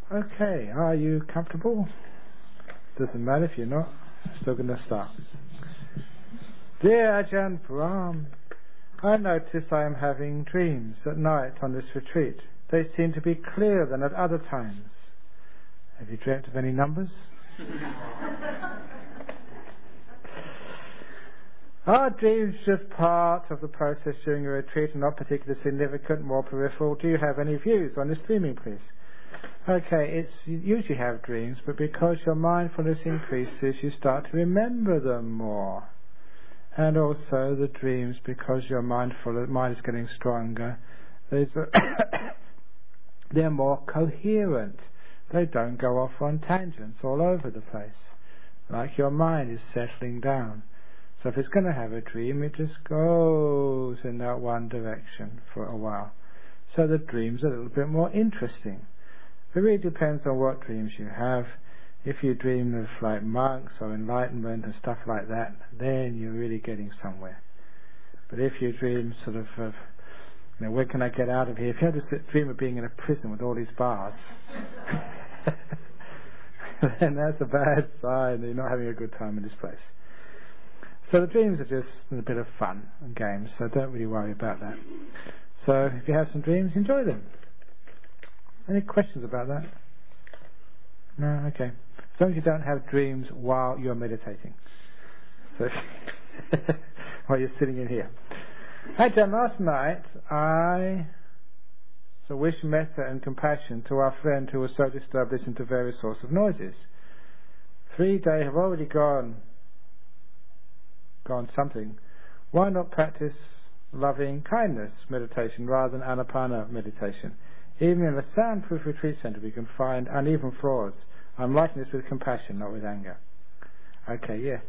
Okay, are you comfortable? Doesn't matter if you're not. Still going to start. Dear Ajahn Brahm, I notice I am having dreams at night on this retreat. They seem to be clearer than at other times. Have you dreamt of any numbers? Are dreams just part of the process during a retreat and not particularly significant, more peripheral? Do you have any views on this dreaming, please? Okay, you usually have dreams, but because your mindfulness increases, you start to remember them more. And also the dreams, because your mind is getting stronger, they're more coherent. They don't go off on tangents all over the place. Like your mind is settling down. So if it's going to have a dream, it just goes in that one direction for a while. So the dream's a little bit more interesting. It really depends on what dreams you have. If you dream of like monks or enlightenment and stuff like that, then you're really getting somewhere. But if you dream sort of, when can I get out of here? If you have this dream of being in a prison with all these bars, then that's a bad sign that you're not having a good time in this place. So the dreams are just a bit of fun and games, so don't really worry about that. So if you have some dreams, enjoy them. Any questions about that? No? Okay. As long as you don't have dreams while you're meditating. So, while you're sitting in here. Ajahn, last night I wished metta and compassion to our friend who was so disturbed listening to various sorts of noises. 3 days have already gone something. Why not practice loving kindness meditation rather than anapana meditation? Even in a soundproof retreat center we can find uneven floors. I'm writing this with compassion, not with anger. Okay, yeah.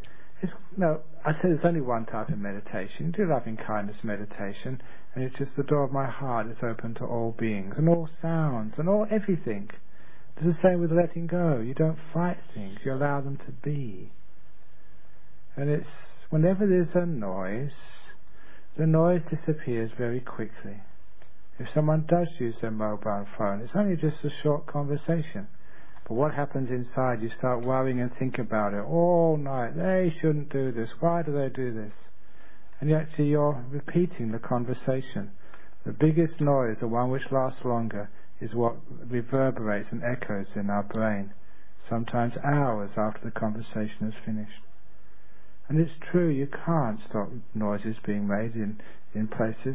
I said there's only one type of meditation. Do loving kindness meditation, and it's just the door of my heart is open to all beings and all sounds and all everything. It's the same with letting go. You don't fight things, you allow them to be. And it's whenever there's a noise, the noise disappears very quickly. If someone does use their mobile phone, it's only just a short conversation. But what happens inside, you start worrying and think about it all night. They shouldn't do this. Why do they do this? And yet you're repeating the conversation. The biggest noise, the one which lasts longer, is what reverberates and echoes in our brain, sometimes hours after the conversation is finished. And it's true, you can't stop noises being made in places,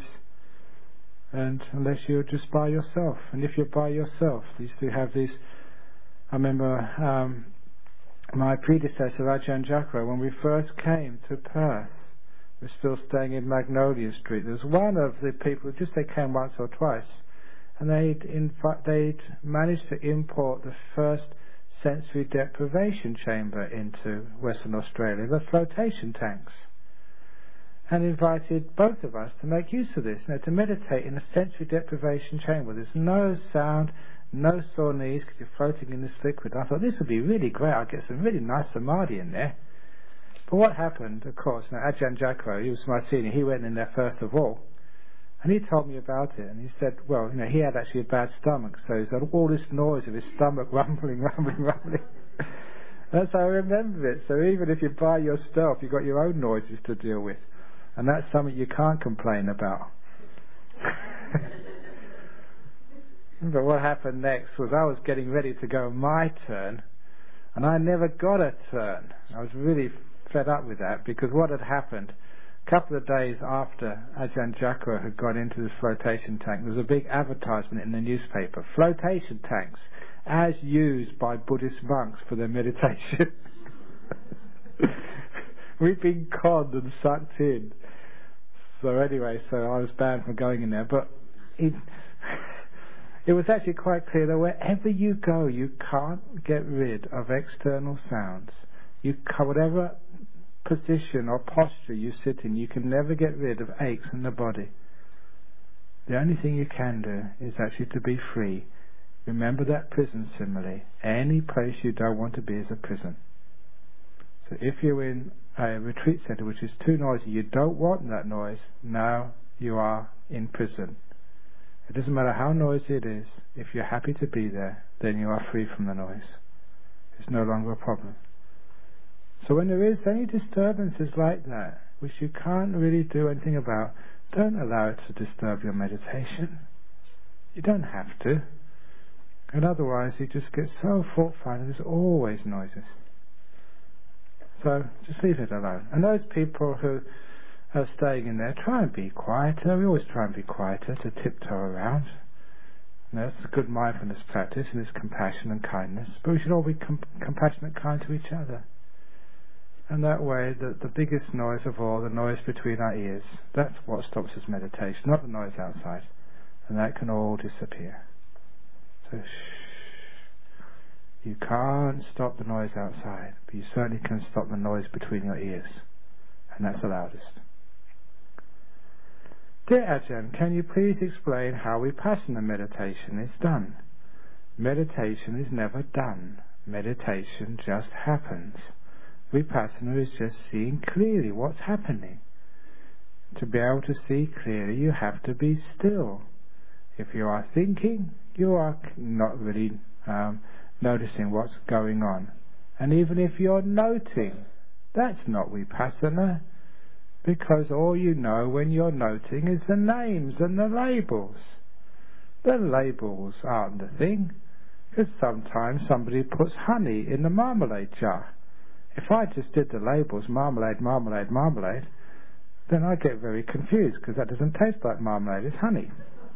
and unless you're just by yourself. And if you're by yourself, you still have these. I remember my predecessor Ajahn Jacro, when we first came to Perth, we're still staying in Magnolia Street. There was one of the people who they came once or twice, and they'd managed to import the first sensory deprivation chamber into Western Australia, the flotation tanks, and invited both of us to make use of this, to meditate in a sensory deprivation chamber. There's no sound, no sore knees because you're floating in this liquid. I thought this would be really great. I'll get some really nice samadhi in there. But what happened, of course, Ajahn Jacro, he was my senior, he went in there first of all, and he told me about it, and he said, well, he had actually a bad stomach, so he said all this noise of his stomach rumbling. That's how I remember it. So even if you're by yourself, you've got your own noises to deal with, and that's something you can't complain about. But what happened next was I was getting ready to go my turn, and I never got a turn. I was really fed up with that, because what had happened, a couple of days after Ajahn Jacro had gone into this flotation tank, there was a big advertisement in the newspaper: flotation tanks as used by Buddhist monks for their meditation. We've been conned and sucked in. So anyway, I was banned from going in there, but it was actually quite clear that wherever you go, you can't get rid of external sounds. Whatever position or posture you sit in, you can never get rid of aches in the body. The only thing you can do is actually to be free. Remember that prison simile. Any place you don't want to be is a prison. So if you're in a retreat center which is too noisy, you don't want that noise, now you are in prison. It doesn't matter how noisy it is. If you're happy to be there, then you are free from the noise. It's no longer a problem. So when there is any disturbances like that, which you can't really do anything about, don't allow it to disturb your meditation. You don't have to. And otherwise you just get so fault-finding. There's always noises. So just leave it alone. And those people who are staying in there, try and be quieter. We always try and be quieter to tiptoe around. And that's a good mindfulness practice, and it's compassion and kindness. But we should all be compassionate and kind to each other. And that way, the biggest noise of all, the noise between our ears, that's what stops us meditation, not the noise outside. And that can all disappear. So you can't stop the noise outside, but you certainly can stop the noise between your ears. And that's the loudest. Dear Ajahn, can you please explain how Vipassana meditation is done? Meditation is never done. Meditation just happens. Vipassana is just seeing clearly what's happening. To be able to see clearly, you have to be still. If you are thinking, you are not really noticing what's going on. And even if you're noting, that's not Vipassana, because all you know when you're noting is the names and the labels. The labels aren't the thing, because sometimes somebody puts honey in the marmalade jar. If I just did the labels, marmalade, marmalade, marmalade, then I get very confused, because that doesn't taste like marmalade, it's honey.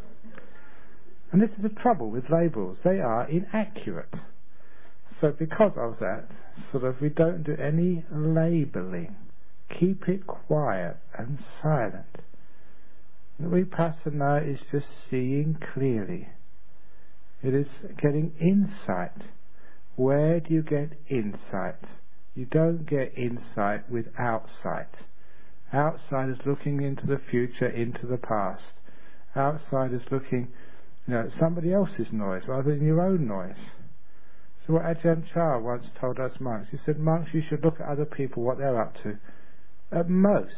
And this is the trouble with labels. They are inaccurate. So because of that, we don't do any labelling. Keep it quiet and silent. The Vipassana is just seeing clearly. It is getting insight. Where do you get insight? You don't get insight without sight. Outside is looking into the future, into the past. Outside is looking at somebody else's noise rather than your own noise. So what Ajahn Chah once told us monks, he said, monks, you should look at other people, what they're up to, at most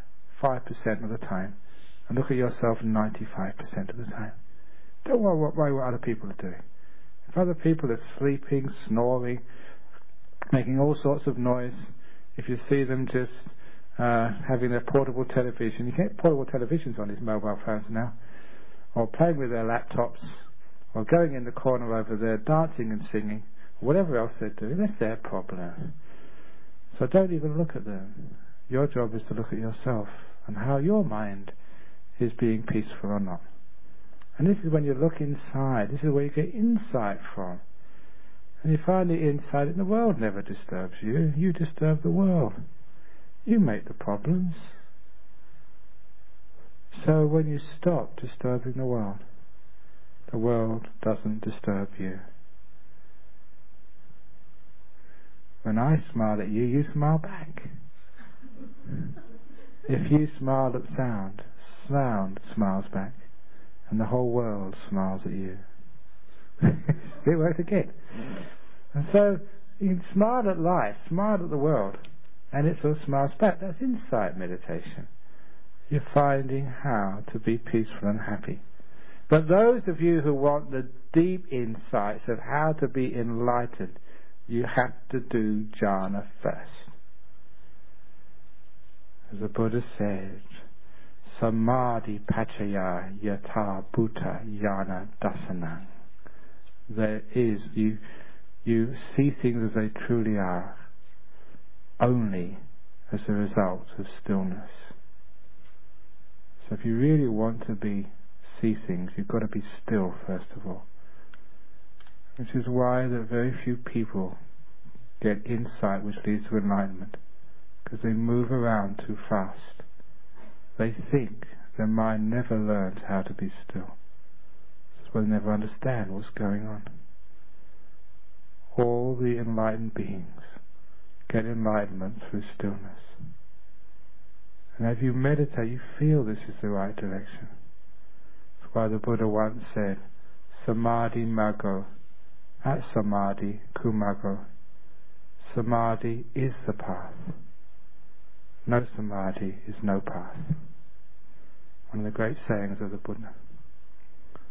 5% of the time, and look at yourself 95% of the time. Don't worry what other people are doing. If other people are sleeping, snoring, making all sorts of noise, if you see them just having their portable television, you get portable televisions on these mobile phones now, or playing with their laptops, or going in the corner over there dancing and singing, whatever else they're doing, that's their problem. So don't even look at them. Your job is to look at yourself and how your mind is being peaceful or not. And this is when you look inside, this is where you get insight from. And you find the insight, and the world never disturbs you. You disturb the world. You make the problems. So when you stop disturbing the world doesn't disturb you. When I smile at you, you smile back. If you smile at sound, sound smiles back, and the whole world smiles at you. It works again. And so you can smile at life, smile at the world, and it sort of smiles back. That's insight meditation. You're finding how to be peaceful and happy. But those of you who want the deep insights of how to be enlightened, you have to do jhana first. As the Buddha said, Samadhi Pachaya Yatha Bhuta Jnana Dasanang. There is, you see things as they truly are, only as a result of stillness. So if you really want to see things, you've got to be still first of all. Which is why that very few people get insight which leads to enlightenment, because they move around too fast. They think their mind never learns how to be still. That's why they never understand what's going on. All the enlightened beings get enlightenment through stillness. And as you meditate, you feel this is the right direction. That's why the Buddha once said, Samadhi Maggo, at Samadhi Kumago. Samadhi is the path. No Samadhi is no path. One of the great sayings of the Buddha.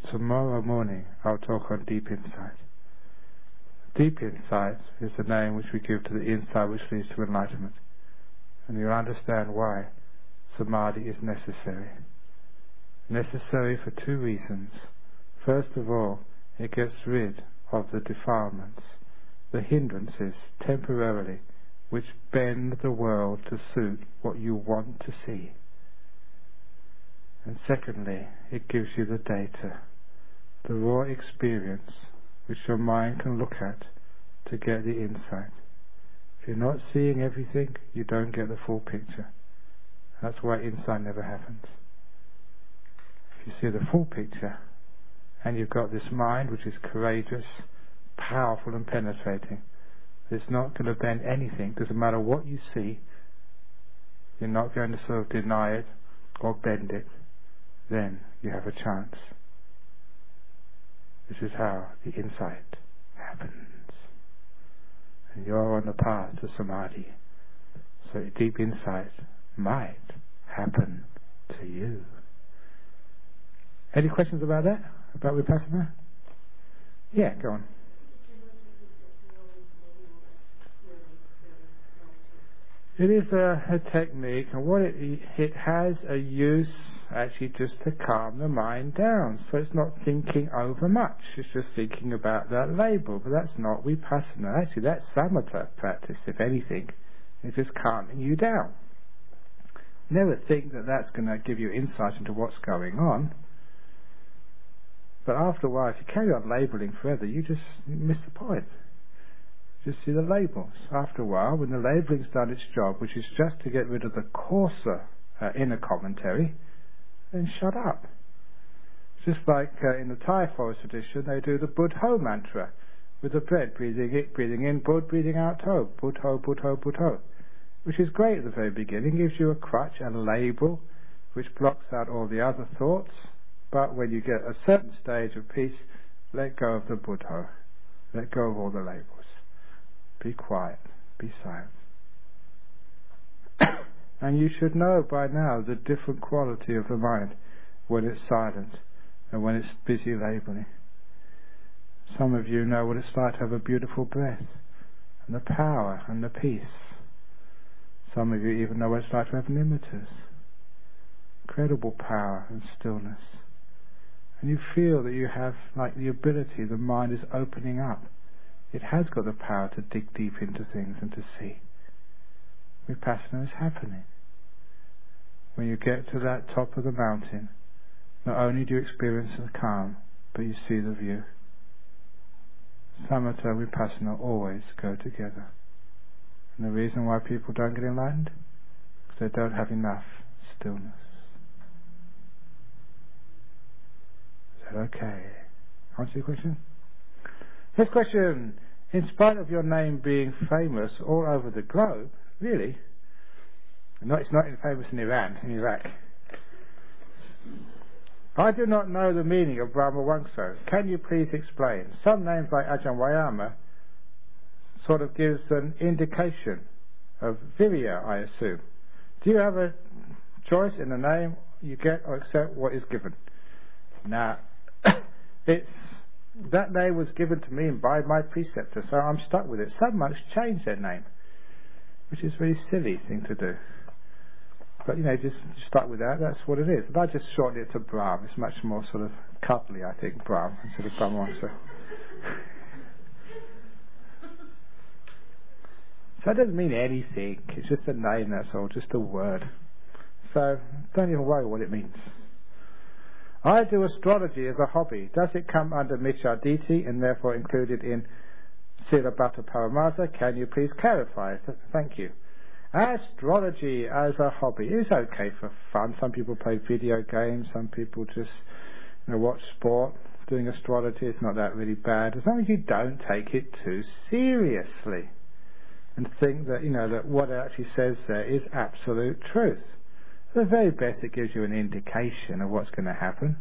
tomorrow morning I'll talk on deep insight. Deep insight is the name which we give to the insight which leads to enlightenment. And you'll understand why samadhi is necessary. Necessary for two reasons. First of all, it gets rid of the defilements, the hindrances, temporarily, which bend the world to suit what you want to see. And secondly, it gives you the data, the raw experience, which your mind can look at to get the insight. If you're not seeing everything, you don't get the full picture. That's why insight never happens. If you see the full picture, and you've got this mind which is courageous, powerful and penetrating, it's not going to bend anything. Doesn't matter what you see, you're not going to sort of deny it or bend it. Then you have a chance. This is how the insight happens. And you're on the path to samadhi. So deep insight might happen to you. Any questions about that? About Vipassana? Yeah, go on. It is a technique, and what it has a use actually just to calm the mind down. So it's not thinking over much, it's just thinking about that label. But that's not Vipassana. Actually, that's samatha practice, if anything. It's just calming you down. Never think that that's going to give you insight into what's going on. But after a while, if you carry on labelling forever, you miss the point. Just see the labels. After a while, when the labelling's done its job, which is just to get rid of the coarser inner commentary, then shut up. Just like in the Thai forest tradition, they do the Buddho mantra with the breath, breathing in Bud, breathing out To, Buddho, Buddho, Buddho, which is great at the very beginning, gives you a crutch and a label which blocks out all the other thoughts. But when you get a certain stage of peace, let go of the Buddho, let go of all the labels. Be quiet, be silent. And you should know by now the different quality of the mind when it's silent and when it's busy labelling. Some of you know what it's like to have a beautiful breath and the power and the peace. Some of you even know what it's like to have nimittas. Incredible power and stillness. And you feel that you have like the ability, the mind is opening up. It has got the power to dig deep into things and to see. Vipassana is happening. When you get to that top of the mountain, not only do you experience the calm, but you see the view. Samatha and Vipassana always go together. And the reason why people don't get enlightened? Because they don't have enough stillness. Is that okay? Answer your question? Next question. In spite of your name being famous all over the globe, really? No, it's not famous in Iran, in Iraq. I do not know the meaning of Brahma Wangso. Can you please explain? Some names like Ajahn Vayama sort of gives an indication of Virya, I assume. Do you have a choice in the name you get or accept what is given? Now, that name was given to me by my preceptor, so I'm stuck with it. Some monks change their name, which is a very silly thing to do. But, just stuck with that, that's what it is. And I just shortened it to Brahm. It's much more sort of cuddly, I think, Brahm, instead of Brahmavamsa. So it doesn't mean anything. It's just a name, that's all, just a word. So don't even worry what it means. I do astrology as a hobby. Does it come under Micchaditi and therefore included in Silabhata Paramasa? Can you please clarify? Thank you. Astrology as a hobby is okay for fun. Some people play video games. Some people just watch sport. Doing astrology is not that really bad, as long as you don't take it too seriously and think that that what it actually says there is absolute truth. At the very best, it gives you an indication of what's going to happen.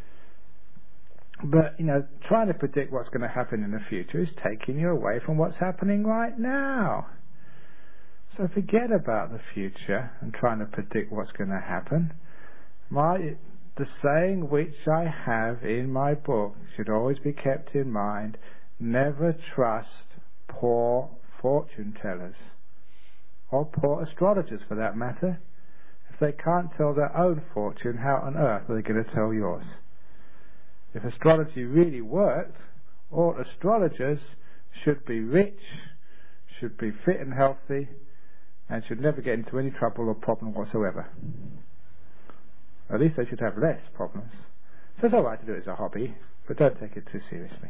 But trying to predict what's going to happen in the future is taking you away from what's happening right now. So forget about the future and trying to predict what's going to happen. The saying which I have in my book should always be kept in mind: never trust poor fortune tellers, or poor astrologers for that matter. If they can't tell their own fortune, how on earth are they going to tell yours? If astrology really worked, all astrologers should be rich, should be fit and healthy, and should never get into any trouble or problem whatsoever. At least they should have less problems. So it's alright to do it as a hobby, but don't take it too seriously.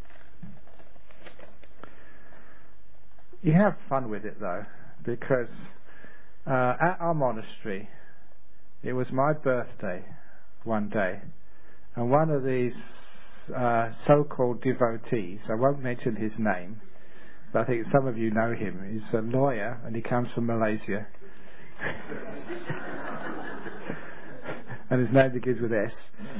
You have fun with it though, because at our monastery, it was my birthday one day, and one of these so-called devotees, I won't mention his name, but I think some of you know him. He's a lawyer and he comes from Malaysia. And his name begins with S.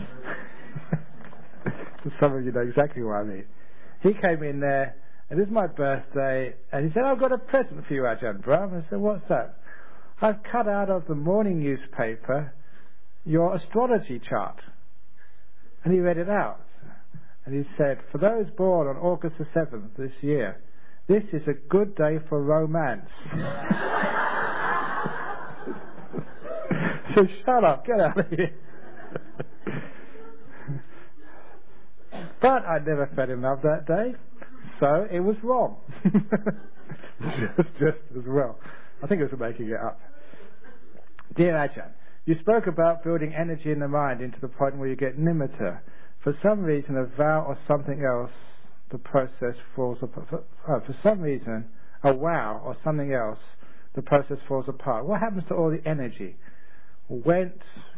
Some of you know exactly what I mean. He came in there, and it's my birthday, and he said, "I've got a present for you, Ajahn Brahm." I said, "What's that?" "I've cut out of the morning newspaper your astrology chart." And he read it out. And he said, "For those born on August the 7th this year, this is a good day for romance." So shut up, get out of here. But I never fell in love that day, so it was wrong. just as well. I think I was making it up. Dear Ajahn, you spoke about building energy in the mind into the point where you get nimitta. For some reason, a vow or something else, the process falls apart. For some reason, a vow or something else, the process falls apart. What happens to all the energy? When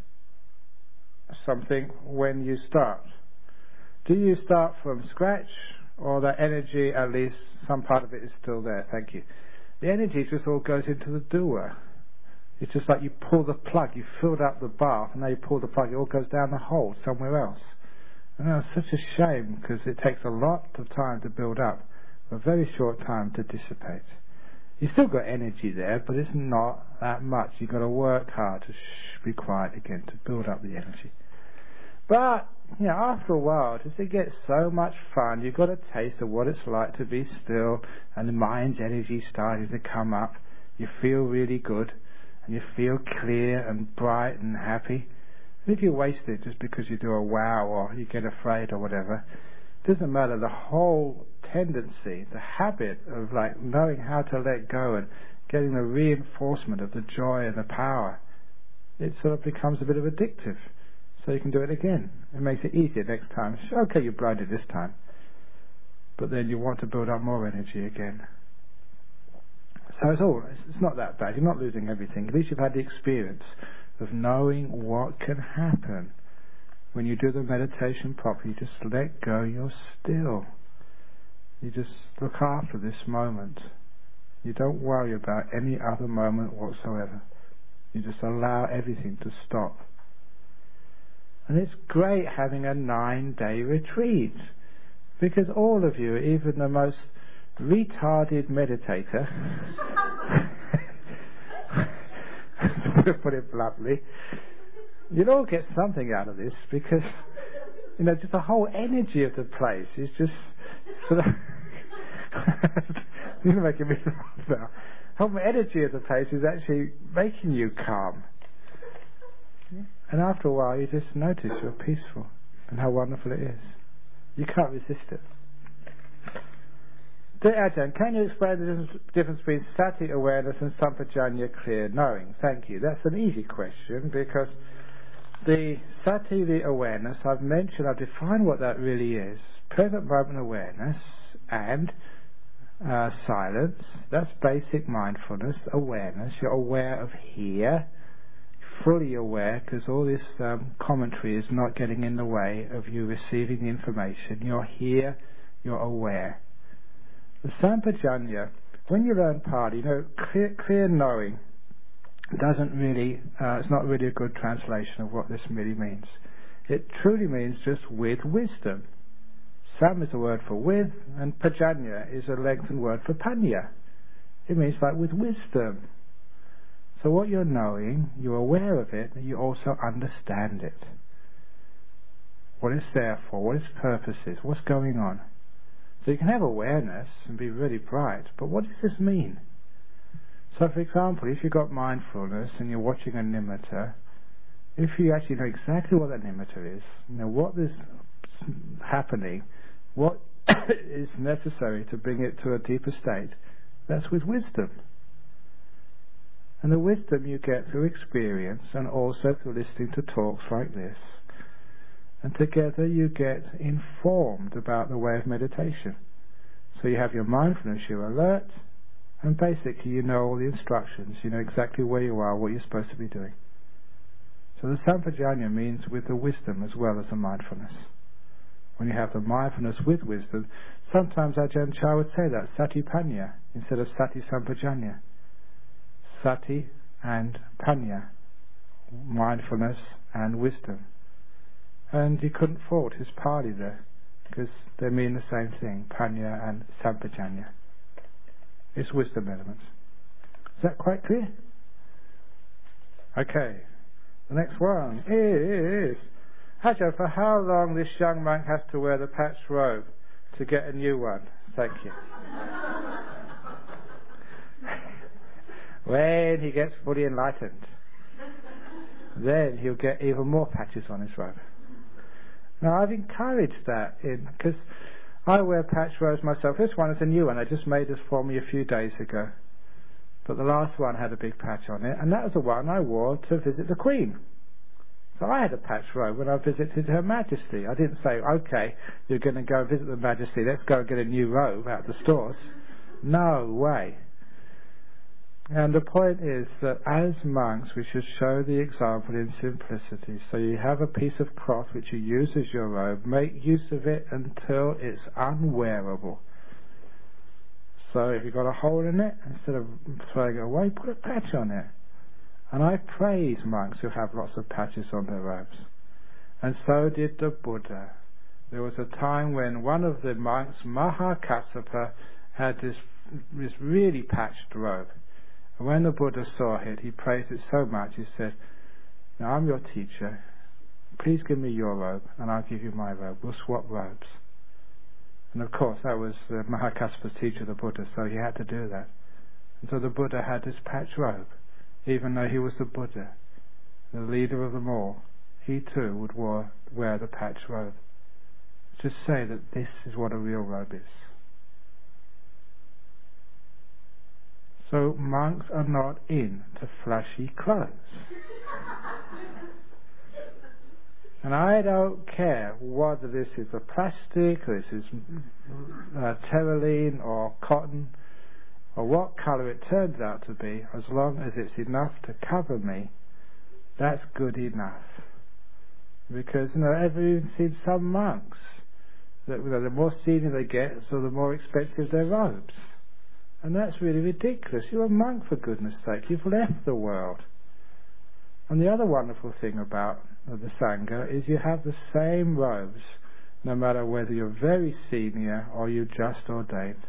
you start? Do you start from scratch, or that energy, at least some part of it, is still there? Thank you. The energy just all goes into the doer. It's just like you pull the plug, you filled up the bath, and now you pull the plug, it all goes down the hole somewhere else. And that's such a shame, because it takes a lot of time to build up, a very short time to dissipate. You've still got energy there, but it's not that much. You've got to work hard to be quiet again, to build up the energy. But, after a while, just it gets so much fun, you've got a taste of what it's like to be still, and the mind's energy starting to come up. You feel really good, and you feel clear and bright and happy. And if you waste it just because you do a wow or you get afraid or whatever, it doesn't matter. The whole tendency, the habit of knowing how to let go and getting the reinforcement of the joy and the power, it sort of becomes a bit of addictive. So you can do it again. It makes it easier next time. Okay, you're blinded this time, but then you want to build up more energy again. So it's not that bad. You're not losing everything. At least you've had the experience of knowing what can happen when you do the meditation properly. You just let go. You're still. You just look after this moment. You don't worry about any other moment whatsoever. You just allow everything to stop. And it's great having a 9-day retreat, because all of you, even the most retarded meditator, to put it bluntly, you'll all get something out of this, because just the whole energy of the place is just sort of you're making me laugh now. The whole energy of the place is actually making you calm. And after a while you just notice you're peaceful and how wonderful it is. You can't resist it. Dear Ajahn, can you explain the difference between sati awareness and sampajanya clear knowing? Thank you. That's an easy question, because the sati, the awareness, I've defined what that really is. Present moment awareness and silence. That's basic mindfulness, awareness. You're aware of here, fully aware, because all this commentary is not getting in the way of you receiving the information. You're here, you're aware. The sampajanya, when you learn Pali, clear knowing doesn't really, it's not really a good translation of what this really means. It truly means just with wisdom. Sam is a word for with, and pajanya is a lengthened word for panya. It means with wisdom. So what you're knowing, you're aware of it, and you also understand it. what it's there for, what its purpose is, what's going on. So you can have awareness and be really bright, but what does this mean? So for example, if you've got mindfulness and you're watching a nimitta, if you actually know exactly what that nimitta is, what is happening, what is necessary to bring it to a deeper state, that's with wisdom. And the wisdom you get through experience and also through listening to talks like this. And together you get informed about the way of meditation. So you have your mindfulness, you're alert, and basically you know all the instructions, you know exactly where you are, what you're supposed to be doing. So the sampajanya means with the wisdom as well as the mindfulness. When you have the mindfulness with wisdom, sometimes Ajahn Chah would say that, satipanya, instead of sati sampajanya. Sati and panya, mindfulness and wisdom. And he couldn't fault his Pali there, because they mean the same thing, panya and sampajanya. It's wisdom elements. Is that quite clear? Okay, the next one is, Ajahn, for how long this young monk has to wear the patched robe to get a new one? Thank you. When he gets fully enlightened, then he'll get even more patches on his robe. Now I've encouraged that because I wear patched robes myself. This one is a new one. I just made this for me a few days ago. But the last one had a big patch on it, and that was the one I wore to visit the Queen. So I had a patched robe when I visited Her Majesty. I didn't say, okay, you're going to go visit the Majesty, let's go and get a new robe out of the stores. No way. And the point is that as monks we should show the example in simplicity. So you have a piece of cloth which you use as your robe, make use of it until it's unwearable. So if you've got a hole in it, instead of throwing it away, put a patch on it. And I praise monks who have lots of patches on their robes. And so did the Buddha. There was a time when one of the monks, Mahakassapa, had this really patched robe. And when the Buddha saw it, he praised it so much, he said, now I'm your teacher, please give me your robe and I'll give you my robe, we'll swap robes. And of course that was Mahakassapa's teacher, the Buddha, so he had to do that. And so the Buddha had this patched robe, even though he was the Buddha, the leader of them all, he too would wear the patched robe. Just say that this is what a real robe is. So monks are not into flashy clothes. And I don't care whether this is a plastic, or this is terraline or cotton, or what colour it turns out to be, as long as it's enough to cover me, that's good enough. Because, I've even seen some monks, that the more senior they get, so the more expensive their robes. And that's really ridiculous. You're a monk, for goodness sake. You've left the world. And the other wonderful thing about the Sangha is you have the same robes, no matter whether you're very senior or you just ordained.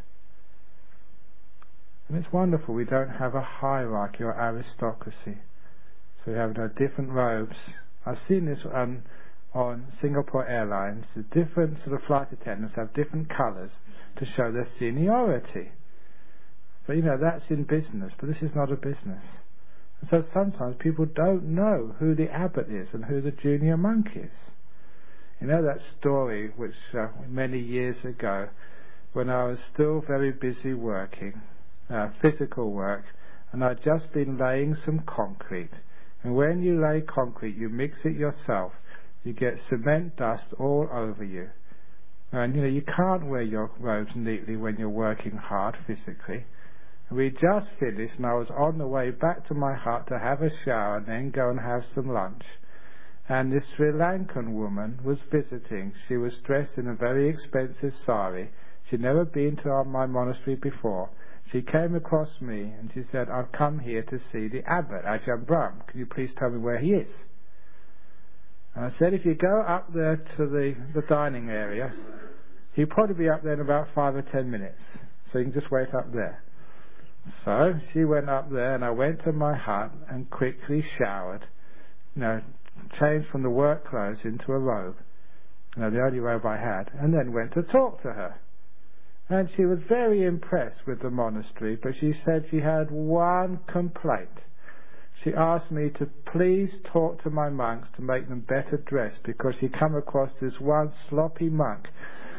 And it's wonderful. We don't have a hierarchy or aristocracy. So we have different robes. I've seen this on Singapore Airlines. The different sort of flight attendants have different colours to show their seniority. But that's in business, but this is not a business. And so sometimes people don't know who the abbot is and who the junior monk is. That story which many years ago, when I was still very busy working, physical work, and I'd just been laying some concrete. And when you lay concrete, you mix it yourself, you get cement dust all over you. And you can't wear your robes neatly when you're working hard physically. We just finished and I was on the way back to my hut to have a shower and then go and have some lunch. And this Sri Lankan woman was visiting. She was dressed in a very expensive sari. She'd never been to my monastery before. She came across me and she said, I've come here to see the abbot, Ajahn Brahm. Can you please tell me where he is? And I said, if you go up there to the dining area, he'll probably be up there in about 5 or 10 minutes. So you can just wait up there. So she went up there and I went to my hut and quickly showered, changed from the work clothes into a robe. the only robe I had, and then went to talk to her. And she was very impressed with the monastery, but she said she had one complaint. She asked me to please talk to my monks to make them better dressed, because she come across this one sloppy monk.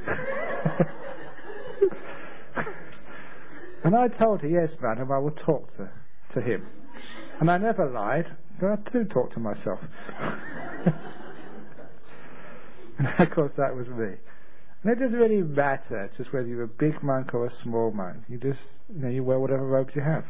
And I told her, yes, madam, I will talk to him. And I never lied, but I do talk to myself. And of course that was me. And it doesn't really matter just whether you're a big monk or a small monk. You just, you wear whatever robes you have.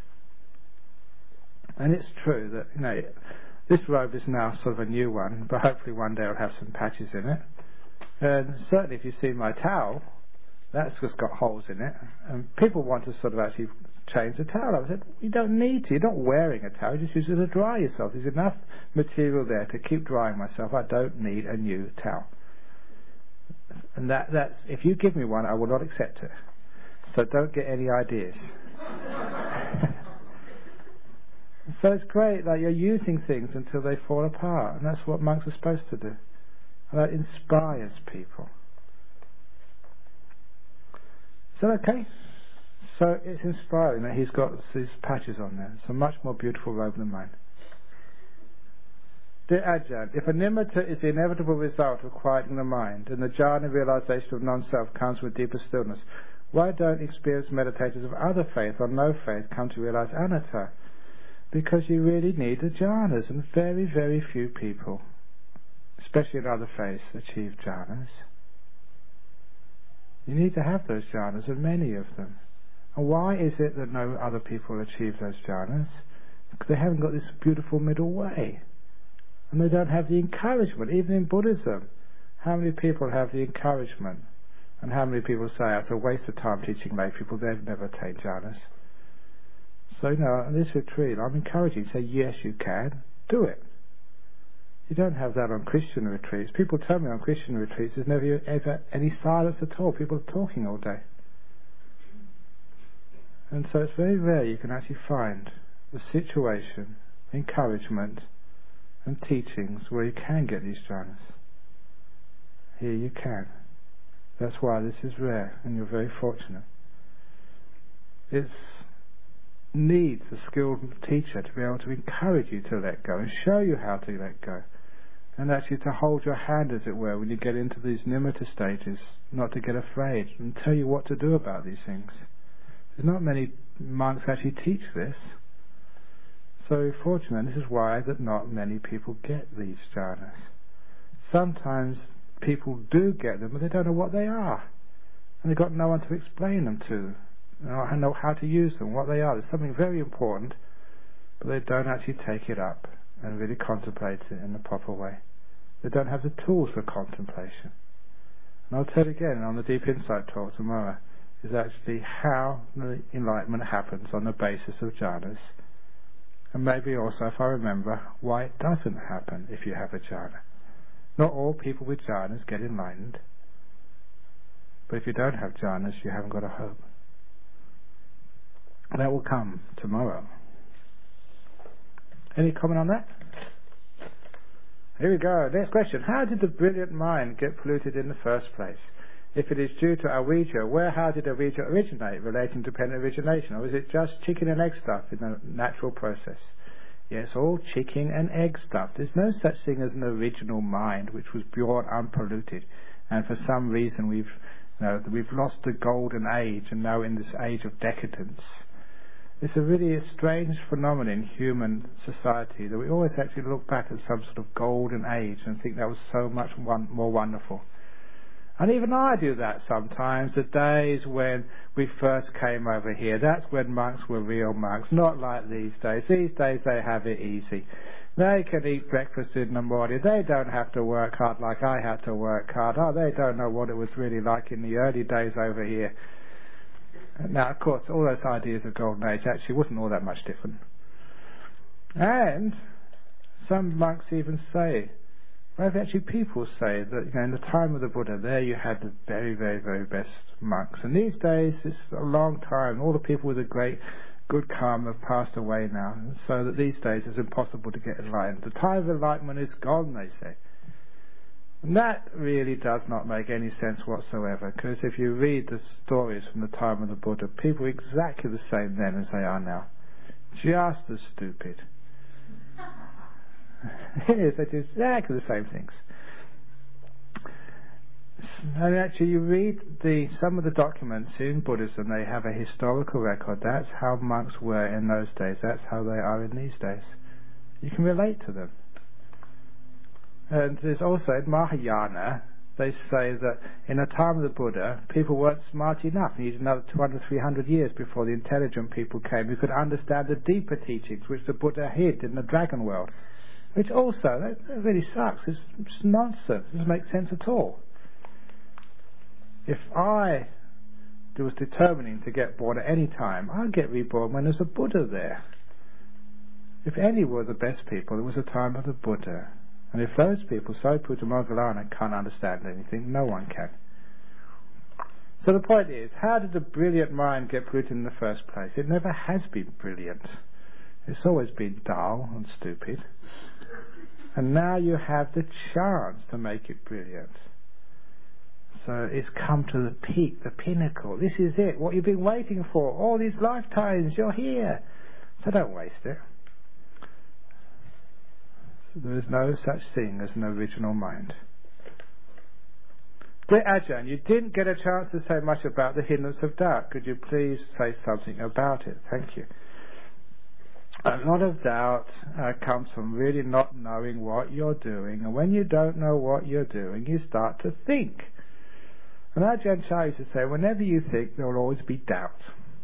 And it's true that, this robe is now sort of a new one, but hopefully one day it'll have some patches in it. And certainly if you see my towel, that's just got holes in it. And people want to sort of actually change the towel. I said, you don't need to. You're not wearing a towel. You just use it to dry yourself. There's enough material there to keep drying myself. I don't need a new towel. And that's, if you give me one, I will not accept it. So don't get any ideas. So it's great that you're using things until they fall apart, and that's what monks are supposed to do. And that inspires people. Is that okay? So it's inspiring that he's got these patches on there. It's a much more beautiful robe than mine. Dear Ajahn, if a nimitta is the inevitable result of quieting the mind, and the jhana realization of non-self comes with deeper stillness, why don't experienced meditators of other faith or no faith come to realize anatta? Because you really need the jhanas, and very, very few people, especially in other faiths, achieve jhanas. You need to have those jhanas, and many of them. And why is it that no other people achieve those jhanas? Because they haven't got this beautiful middle way. And they don't have the encouragement. Even in Buddhism, how many people have the encouragement? And how many people say, it's a waste of time teaching lay people, they've never attained jhanas. So, on this retreat, I'm encouraging you to say, yes, you can. Do it. You don't have that on Christian retreats. People tell me on Christian retreats there's never ever any silence at all. People are talking all day. And so it's very rare you can actually find the situation, encouragement, and teachings where you can get these jhanas. Here you can. That's why this is rare, and you're very fortunate. It needs a skilled teacher to be able to encourage you to let go and show you how to let go, and actually to hold your hand, as it were, when you get into these nimitta stages, not to get afraid, and tell you what to do about these things. There's not many monks actually teach this. So fortunate, this is why that not many people get these jhanas. Sometimes people do get them, but they don't know what they are, and they've got no one to explain them to. I know how to use them, what they are. There's something very important, but they don't actually take it up and really contemplate it in the proper way. They don't have the tools for contemplation. And I'll tell you again on the Deep Insight talk tomorrow, is actually how the enlightenment happens on the basis of jhanas. And maybe also, if I remember, why it doesn't happen if you have a jhana. Not all people with jhanas get enlightened. But if you don't have jhanas, you haven't got a hope. That will come tomorrow. Any comment on that? Here we go. Next question. How did the brilliant mind get polluted in the first place? If it is due to avijja, how did avijja originate, relating to dependent origination? Or is it just chicken and egg stuff in the natural process? Yes, all chicken and egg stuff. There's no such thing as an original mind which was pure and unpolluted. And for some reason we've lost the golden age, and now in this age of decadence. It's a really strange phenomenon in human society that we always actually look back at some sort of golden age and think that was so much more wonderful. And even I do that sometimes. The days when we first came over here, that's when monks were real monks, not like these days. These days they have it easy. They can eat breakfast in the morning. They don't have to work hard like I had to work hard. Oh, they don't know what it was really like in the early days over here. Now, of course, all those ideas of golden age actually wasn't all that much different. And some monks even say, well, actually people say that in the time of the Buddha, there you had the very, very, very best monks. And these days, it's a long time. All the people with a great, good karma have passed away now. So that these days it's impossible to get enlightened. The time of enlightenment is gone, they say. And that really does not make any sense whatsoever, because if you read the stories from the time of the Buddha, people were exactly the same then as they are now. Just as stupid. Yes, they do exactly the same things. And actually, you read some of the documents in Buddhism, they have a historical record. That's how monks were in those days. That's how they are in these days. You can relate to them. And there's also, in Mahayana, they say that in the time of the Buddha, people weren't smart enough. You needed another 200, 300 years before the intelligent people came who could understand the deeper teachings which the Buddha hid in the dragon world. Which also, that really sucks. It's nonsense. It doesn't make sense at all. If I was determining to get born at any time, I'd get reborn when there's a Buddha there. If any were the best people, it was the time of the Buddha. And if those people, Sariputta Moggallana, can't understand anything, no one can. So the point is, how did the brilliant mind get polluted in the first place? It never has been brilliant. It's always been dull and stupid. And now you have the chance to make it brilliant. So it's come to the peak, the pinnacle. This is it, what you've been waiting for. All these lifetimes, you're here. So don't waste it. So there is no such thing as an original mind. Dear Ajahn, you didn't get a chance to say much about the hindrance of doubt. Could you please say something about it? Thank you. A lot of doubt comes from really not knowing what you're doing. And when you don't know what you're doing, you start to think. And Ajahn Chah used to say, whenever you think, there will always be doubt.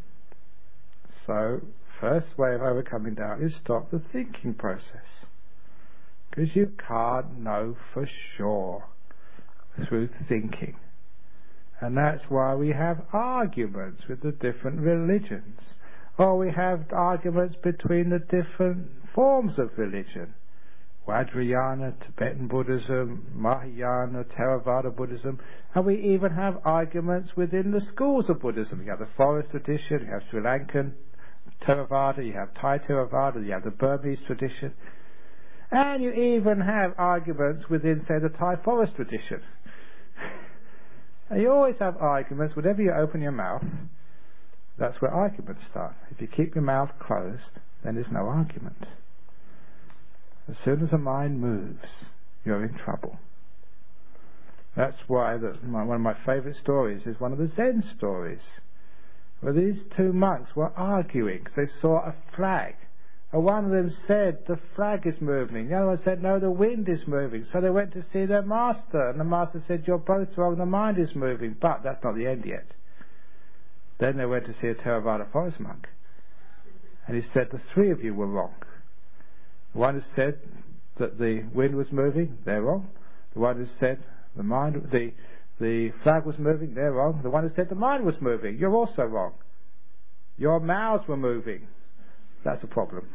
So, first way of overcoming doubt is stop the thinking process. Because you can't know for sure through thinking. And that's why we have arguments with the different religions. Or we have arguments between the different forms of religion. Vajrayana, Tibetan Buddhism, Mahayana, Theravada Buddhism, and we even have arguments within the schools of Buddhism. You have the forest tradition, you have Sri Lankan Theravada, you have Thai Theravada, you have the Burmese tradition, and you even have arguments within, say, the Thai forest tradition. And you always have arguments, whenever you open your mouth, that's where arguments start. If you keep your mouth closed, then there's no argument. As soon as the mind moves, you're in trouble. That's why one of my favourite stories is one of the Zen stories, where these two monks were arguing because they saw a flag. And one of them said, the flag is moving. The other one said, no, the wind is moving. So they went to see their master, and the master said, you're both wrong, the mind is moving. But that's not the end yet. Then they went to see a Theravada forest monk, and he said, the three of you were wrong. The one who said that the wind was moving, they're wrong. The one who said the flag was moving, they're wrong. The one who said the mind was moving, you're also wrong. Your mouths were moving. That's a problem.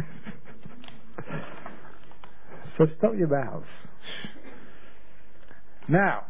So stop your mouths. Now,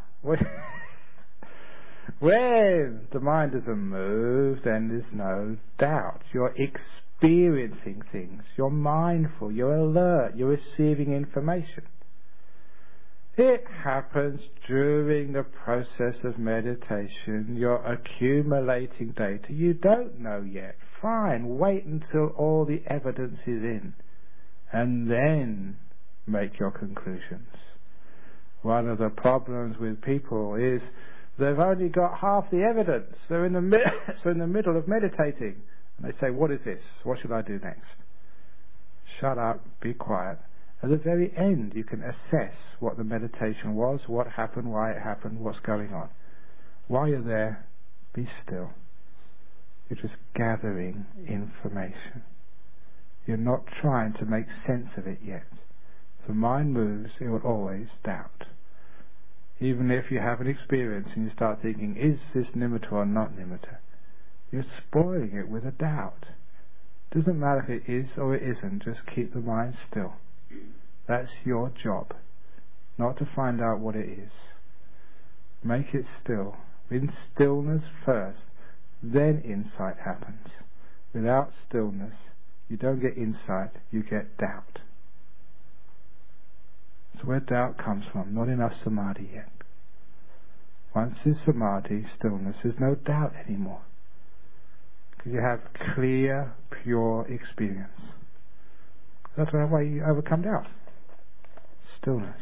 when the mind doesn't move, then there's no doubt. You're experiencing things. You're mindful. You're alert. You're receiving information. It happens during the process of meditation. You're accumulating data. You don't know yet. Fine. Wait until all the evidence is in, and then make your conclusions. One of the problems with people is they've only got half the evidence. They're in the middle of meditating. And they say, what is this? What should I do next? Shut up, be quiet. At the very end, you can assess what the meditation was, what happened, why it happened, what's going on. While you're there, be still. You're just gathering information. You're not trying to make sense of it yet. If the mind moves, it will always doubt. Even if you have an experience and you start thinking, is this nimitta or not nimitta? You're spoiling it with a doubt. It doesn't matter if it is or it isn't, just keep the mind still. That's your job, not to find out what it is. Make it still. In stillness first, then insight happens. Without stillness, you don't get insight, you get doubt. That's where doubt comes from. Not enough samadhi yet. Once there's samadhi, stillness, there's no doubt anymore. Because you have clear, pure experience. That's why you overcome doubt. Stillness.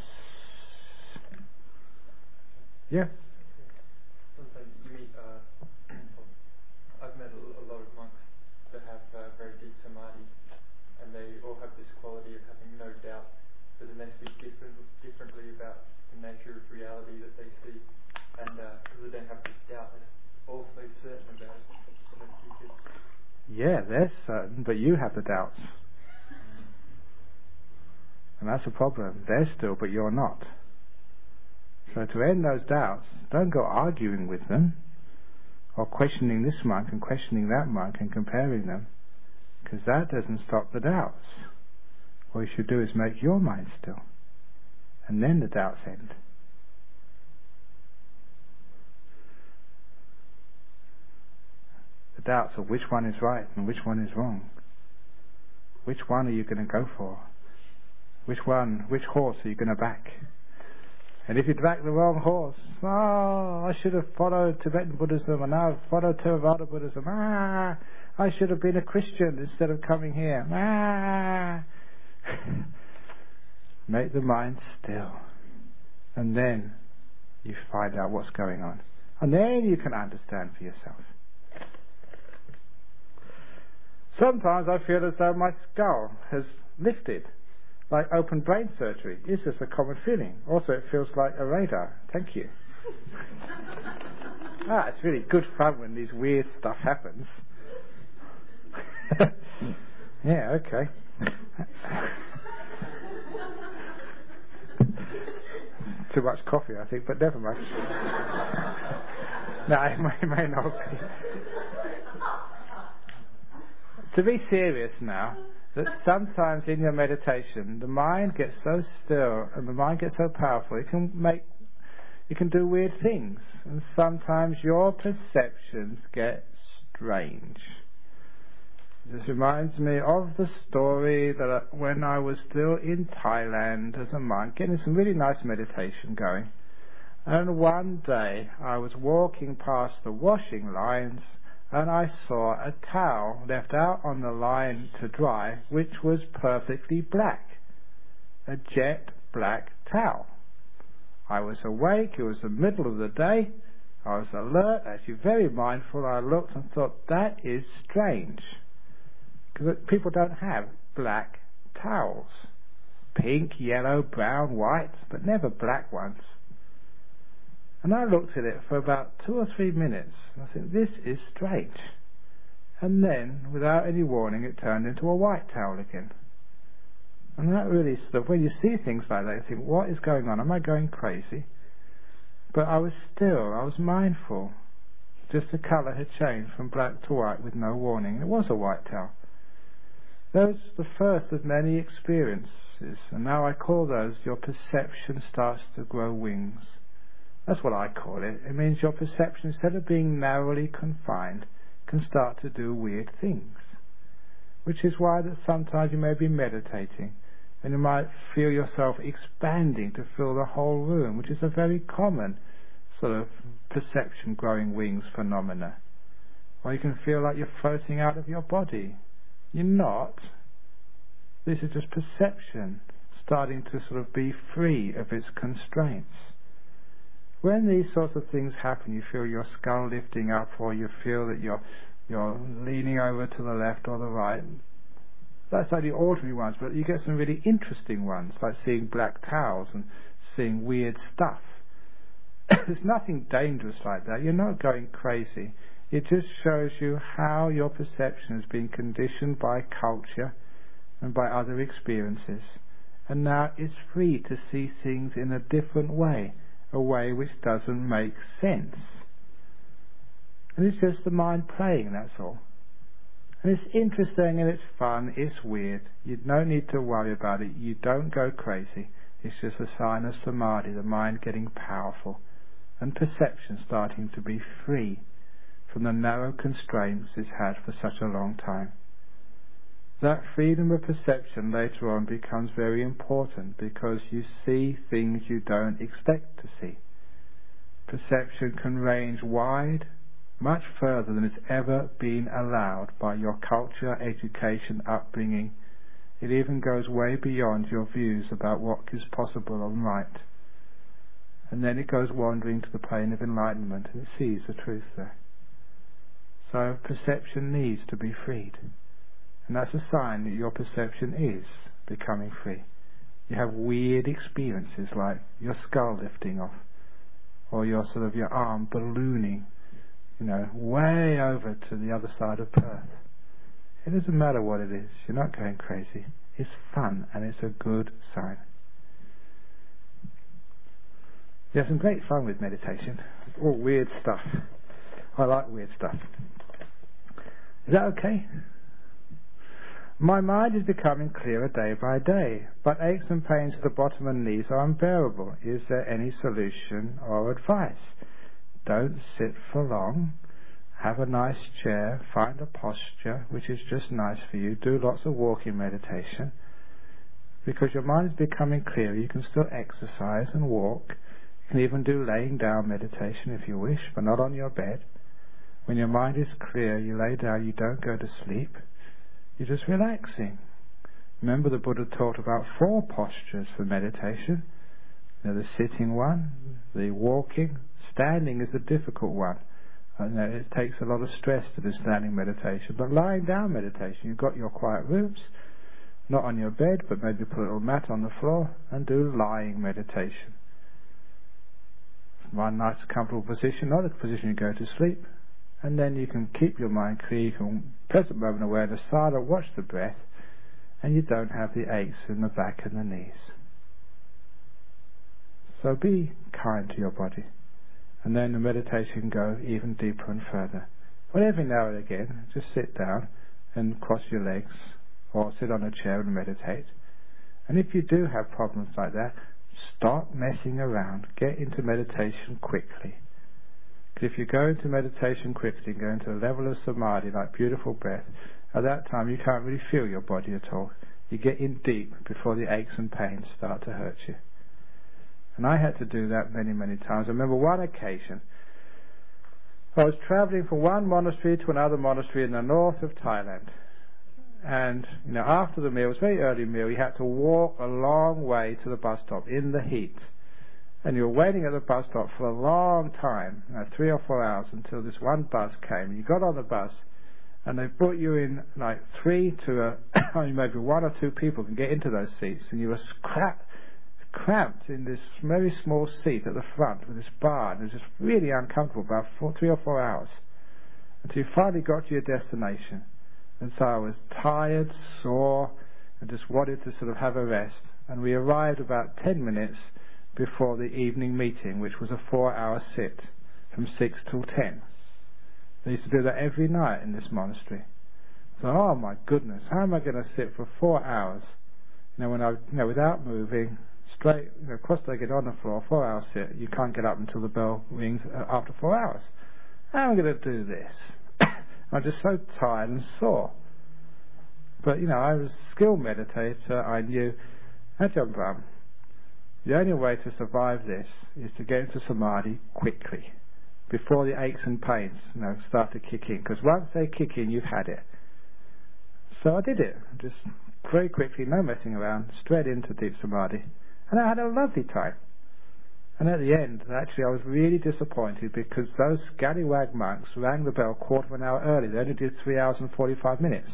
Yeah? I've met a lot of monks that have very deep samadhi, and they all have this quality of having no doubt, but then they speak differently about the nature of reality that they see, and because they don't have this doubt, they're all so certain about it. Yeah, they're certain, but you have the doubts. And that's a problem. They're still, but you're not. So to end those doubts, don't go arguing with them, or questioning this monk and questioning that monk and comparing them, because that doesn't stop the doubts. What you should do is make your mind still, and then the doubts end. The doubts of which one is right and which one is wrong. Which one are you going to go for? Which horse are you going to back? And if you back the wrong horse, I should have followed Tibetan Buddhism and now I've followed Theravada Buddhism. I should have been a Christian instead of coming here. Make the mind still. And then you find out what's going on. And then you can understand for yourself. Sometimes I feel as though my skull has lifted, like open brain surgery. It's just a common feeling. Also, it feels like a radar. Thank you. It's really good fun when these weird stuff happens. Yeah, okay. Too much coffee, I think, but never mind. No, it may not be. To be serious now, that sometimes in your meditation the mind gets so still and the mind gets so powerful it can do weird things, and sometimes your perceptions get strange. This reminds me of the story that when I was still in Thailand as a monk, getting some really nice meditation going, and one day I was walking past the washing lines and I saw a towel left out on the line to dry, which was perfectly black. A jet black towel. I was awake, it was the middle of the day, I was alert, actually very mindful. I looked and thought, that is strange. Because people don't have black towels. Pink, yellow, brown, white, but never black ones. And I looked at it for about 2 or 3 minutes, and I think, this is strange. And then, without any warning, it turned into a white towel again. And that really, when you see things like that, you think, what is going on? Am I going crazy? But I was still, I was mindful. Just the colour had changed from black to white with no warning. It was a white towel. Those are the first of many experiences, and now I call those your perception starts to grow wings. That's what I call it. It means your perception, instead of being narrowly confined, can start to do weird things. Which is why that sometimes you may be meditating and you might feel yourself expanding to fill the whole room, which is a very common sort of perception growing wings phenomena. Or you can feel like you're floating out of your body. You're not. This is just perception starting to sort of be free of its constraints. When these sorts of things happen, you feel your skull lifting up, or you feel that you're leaning over to the left or the right. That's like the ordinary ones, but you get some really interesting ones, like seeing black towels and seeing weird stuff. There's nothing dangerous like that. You're not going crazy. It just shows you how your perception has been conditioned by culture and by other experiences. And now it's free to see things in a different way, a way which doesn't make sense. And it's just the mind playing, that's all. And it's interesting and it's fun, it's weird. You don't need to worry about it. You don't go crazy. It's just a sign of samadhi, the mind getting powerful, and perception starting to be free from the narrow constraints it's had for such a long time. that freedom of perception later on becomes very important, because you see things you don't expect to see. Perception can range wide, much further than it's ever been allowed by your culture, education, upbringing. It even goes way beyond your views about what is possible and right. And then it goes wandering to the plane of enlightenment, and it sees the truth there. So perception needs to be freed. And that's a sign that your perception is becoming free. You have weird experiences like your skull lifting off, or your arm ballooning, way over to the other side of Perth. It doesn't matter what it is. You're not going crazy. It's fun, and it's a good sign. You have some great fun with meditation. All weird stuff. I like weird stuff. Is that okay? My mind is becoming clearer day by day, but aches and pains at the bottom and knees are unbearable. Is there any solution or advice? Don't sit for long. Have a nice chair. Find a posture which is just nice for you. Do lots of walking meditation. Because your mind is becoming clearer, you can still exercise and walk. You can even do laying down meditation if you wish, but not on your bed. When your mind is clear, you lay down, you don't go to sleep. You're just relaxing. Remember, the Buddha taught about 4 postures for meditation. The sitting one, the walking. Standing is the difficult one. It takes a lot of stress to do standing meditation. But lying down meditation, you've got your quiet rooms, not on your bed, but maybe put a little mat on the floor and do lying meditation. One nice comfortable position, not a position you go to sleep. And then you can keep your mind clear, you can present moment awareness, silent, watch the breath, and you don't have the aches in the back and the knees. So be kind to your body, and then the meditation can go even deeper and further. But every now and again, just sit down and cross your legs, or sit on a chair and meditate. And if you do have problems like that, stop messing around. Get into meditation quickly. If you go into meditation quickly and go into a level of samadhi, like beautiful breath, at that time you can't really feel your body at all. You get in deep before the aches and pains start to hurt you. And I had to do that many, many times. I remember one occasion, I was travelling from one monastery to another monastery in the north of Thailand. And, after the meal, it was a very early meal, you had to walk a long way to the bus stop in the heat. And you were waiting at the bus stop for a long time, 3 or 4 hours, until this one bus came. You got on the bus, and they put you in like 3 to only maybe 1 or 2 people can get into those seats, and you were cramped in this very small seat at the front with this bar, and it was just really uncomfortable about 3 or 4 hours until you finally got to your destination. And so I was tired, sore, and just wanted to have a rest. And we arrived about 10 minutes before the evening meeting, which was a 4-hour sit from 6 till 10. They used to do that every night in this monastery. So, oh my goodness, how am I going to sit for 4 hours? Without moving, straight, cross-legged on the floor, 4-hour sit. You can't get up until the bell rings after 4 hours. How am I going to do this? I'm just so tired and sore. But, I was a skilled meditator. I knew, Ajahn Brahm, the only way to survive this is to get into samadhi quickly, before the aches and pains start to kick in. Because once they kick in, you've had it. So I did it, just very quickly, no messing around, straight into deep samadhi. And I had a lovely time. And at the end, actually, I was really disappointed, because those scallywag monks rang the bell 1/4 of an hour early. They only did 3 hours and 45 minutes.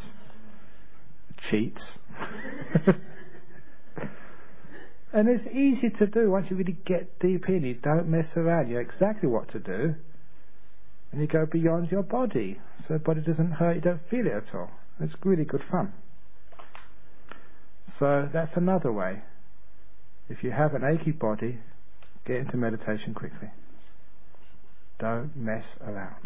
Cheats. And it's easy to do once you really get deep in. You don't mess around. You know exactly what to do. And you go beyond your body. So the body doesn't hurt. You don't feel it at all. It's really good fun. So that's another way. If you have an achy body, get into meditation quickly. Don't mess around.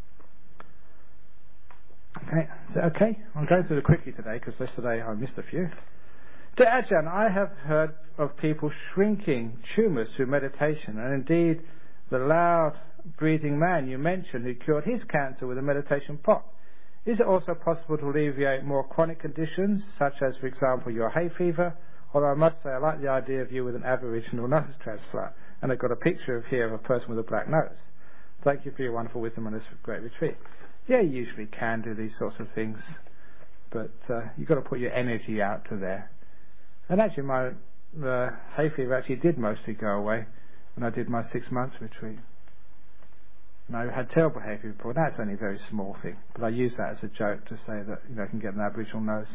Okay? I'm going through it quickly today, because yesterday I missed a few. To Ajahn, I have heard of people shrinking tumours through meditation, and indeed the loud breathing man you mentioned who cured his cancer with a meditation pot. Is it also possible to alleviate more chronic conditions, such as, for example, your hay fever? Although I must say I like the idea of you with an aboriginal nose transplant, and I've got a picture here of a person with a black nose. Thank you for your wonderful wisdom on this great retreat. Yeah, you usually can do these sorts of things, but you've got to put your energy out to there. And actually my hay fever actually did mostly go away when I did my 6-month retreat. And I had terrible hay fever before. That's only a very small thing, but I use that as a joke to say that I can get an aboriginal nose.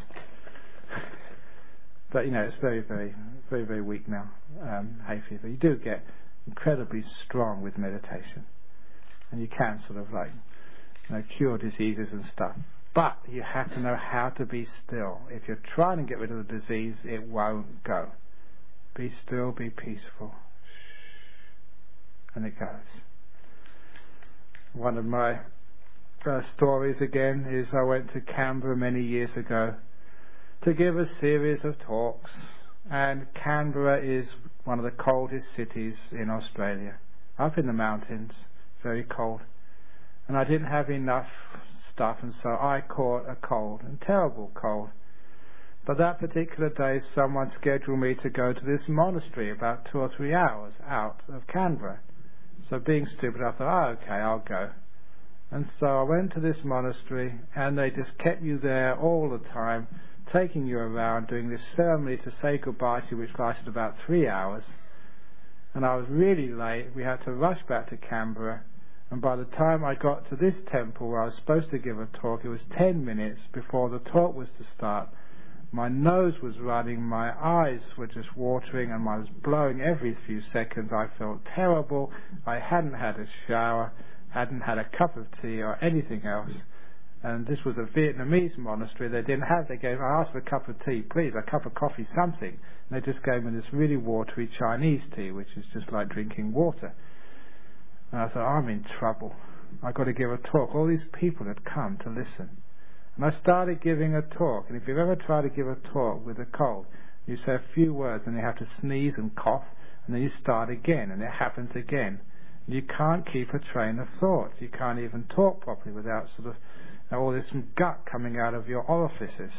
But it's very, very, very, very weak now, hay fever. You do get incredibly strong with meditation, and you can sort of like cure diseases and stuff. But you have to know how to be still. If you're trying to get rid of the disease, it won't go. Be still, be peaceful. And it goes. One of my stories again is I went to Canberra many years ago to give a series of talks, and Canberra is one of the coldest cities in Australia, up in the mountains, very cold, and I didn't have enough stuff, and so I caught a cold, a terrible cold. But that particular day someone scheduled me to go to this monastery about 2 or 3 hours out of Canberra. So being stupid, I thought, okay, I'll go. And so I went to this monastery, and they just kept you there all the time, taking you around, doing this ceremony to say goodbye to you, which lasted about 3 hours. And I was really late. We had to rush back to Canberra. And by the time I got to this temple where I was supposed to give a talk, it was 10 minutes before the talk was to start. My nose was running, my eyes were just watering, and I was blowing every few seconds. I felt terrible. I hadn't had a shower, hadn't had a cup of tea or anything else. And this was a Vietnamese monastery. I asked for a cup of tea, please, a cup of coffee, something. And they just gave me this really watery Chinese tea, which is just like drinking water. And I thought, I'm in trouble. I've got to give a talk. All these people had come to listen. And I started giving a talk. And if you've ever tried to give a talk with a cold, you say a few words and you have to sneeze and cough, and then you start again, and it happens again. You can't keep a train of thought. You can't even talk properly without sort of all this gut coming out of your orifices.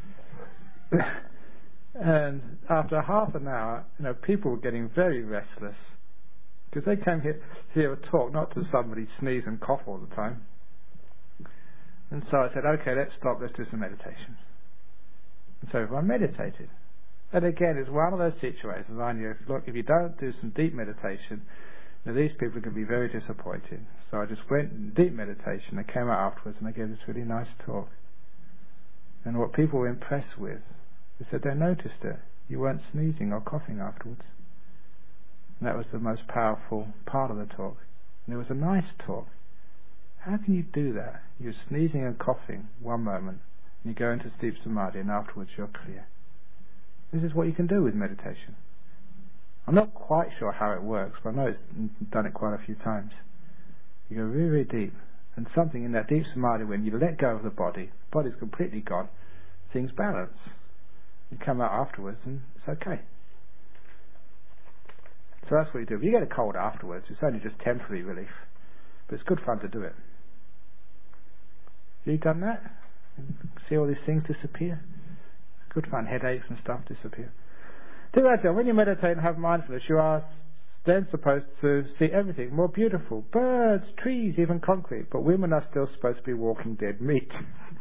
And after half an hour, people were getting very restless, because they came here to hear a talk, not to somebody sneeze and cough all the time. And so I said, okay, let's stop, let's do some meditation. And so I meditated. And again, it's one of those situations I knew, look, if you don't do some deep meditation, these people can be very disappointed. So I just went in deep meditation and came out afterwards, and I gave this really nice talk. And what people were impressed with, they said they noticed it. You weren't sneezing or coughing afterwards. And that was the most powerful part of the talk. And it was a nice talk. How can you do that? You're sneezing and coughing one moment, and you go into deep samadhi, and afterwards you're clear. This is what you can do with meditation. I'm not quite sure how it works, but I know it's done it quite a few times. You go really, really deep, and something in that deep samadhi, when you let go of the body's completely gone, things balance. You come out afterwards, and it's okay. So that's what you do. If you get a cold afterwards, it's only just temporary relief, but it's good fun to do it. Have you done that? See all these things disappear? It's good fun. Headaches and stuff disappear. Do that, John. When you meditate and have mindfulness, you are then supposed to see everything more beautiful. Birds, trees, even concrete. But women are still supposed to be walking dead meat.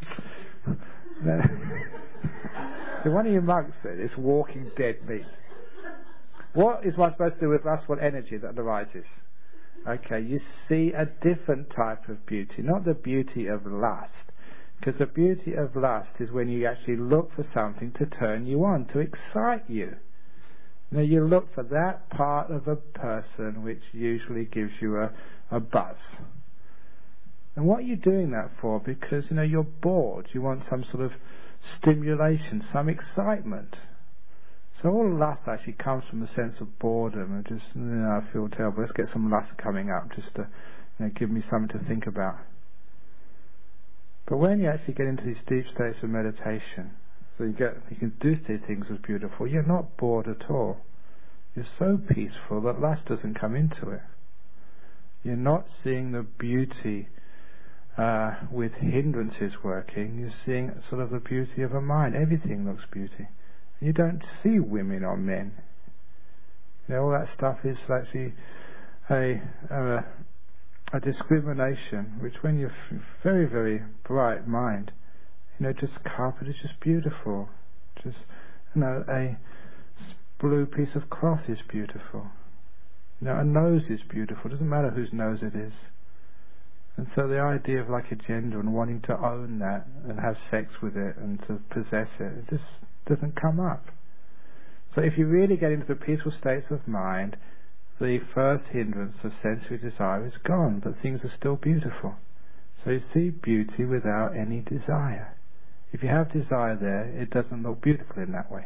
So one of your monks said, it's walking dead meat. What is one supposed to do with lustful energy that arises? Okay, you see a different type of beauty, not the beauty of lust. Because the beauty of lust is when you actually look for something to turn you on, to excite you. Now you look for that part of a person which usually gives you a buzz. And what are you doing that for? Because, you're bored. You want some sort of stimulation, some excitement. So all lust actually comes from a sense of boredom and just, I feel terrible. Let's get some lust coming up just to give me something to think about. But when you actually get into these deep states of meditation, so you can do things as beautiful, you're not bored at all. You're so peaceful that lust doesn't come into it. You're not seeing the beauty with hindrances working, you're seeing sort of the beauty of a mind. Everything looks beauty. You don't see women or men. All that stuff is actually a discrimination, which when you're very, very bright mind, just carpet is just beautiful. Just, a blue piece of cloth is beautiful. A nose is beautiful. Doesn't matter whose nose it is. And so the idea of like a gender and wanting to own that and have sex with it and to possess it just doesn't come up. So if you really get into the peaceful states of mind, the first hindrance of sensory desire is gone, but things are still beautiful. So you see beauty without any desire. If you have desire there, it doesn't look beautiful in that way.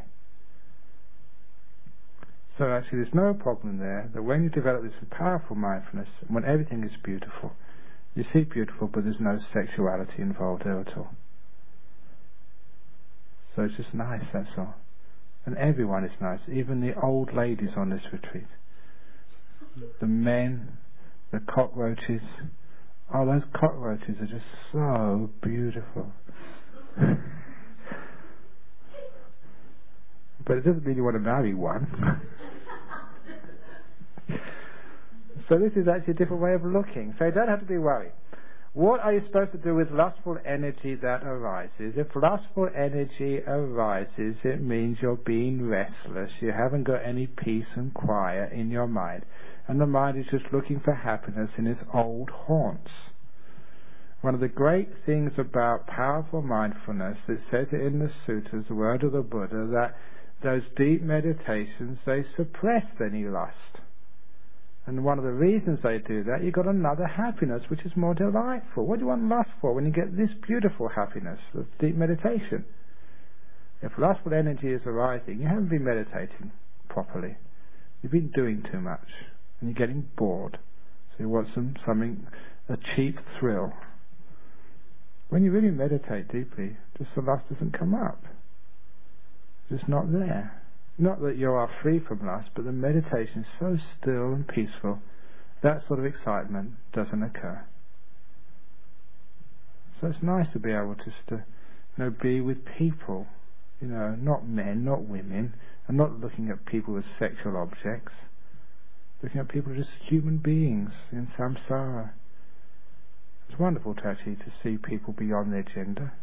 So actually there's no problem there, that when you develop this powerful mindfulness, when everything is beautiful, you see beautiful, but there's no sexuality involved there at all. So it's just nice, that's all. And everyone is nice, even the old ladies on this retreat. The men, the cockroaches. Oh, those cockroaches are just so beautiful. But it doesn't mean you want to marry one. So this is actually a different way of looking. So you don't have to be worried. What are you supposed to do with lustful energy that arises? If lustful energy arises, it means you're being restless. You haven't got any peace and quiet in your mind. And the mind is just looking for happiness in its old haunts. One of the great things about powerful mindfulness, it says it in the sutras, the word of the Buddha, that those deep meditations, they suppress any lust. And one of the reasons they do that, you've got another happiness which is more delightful. What do you want lust for when you get this beautiful happiness of deep meditation? If lustful energy is arising, you haven't been meditating properly. You've been doing too much. And you're getting bored. So you want something, a cheap thrill. When you really meditate deeply, just the lust doesn't come up. It's just not there. Not that you are free from lust, but the meditation is so still and peaceful, that sort of excitement doesn't occur. So it's nice to be able just to, be with people, not men, not women, and not looking at people as sexual objects, looking at people as just human beings in samsara. It's wonderful to see people beyond their gender.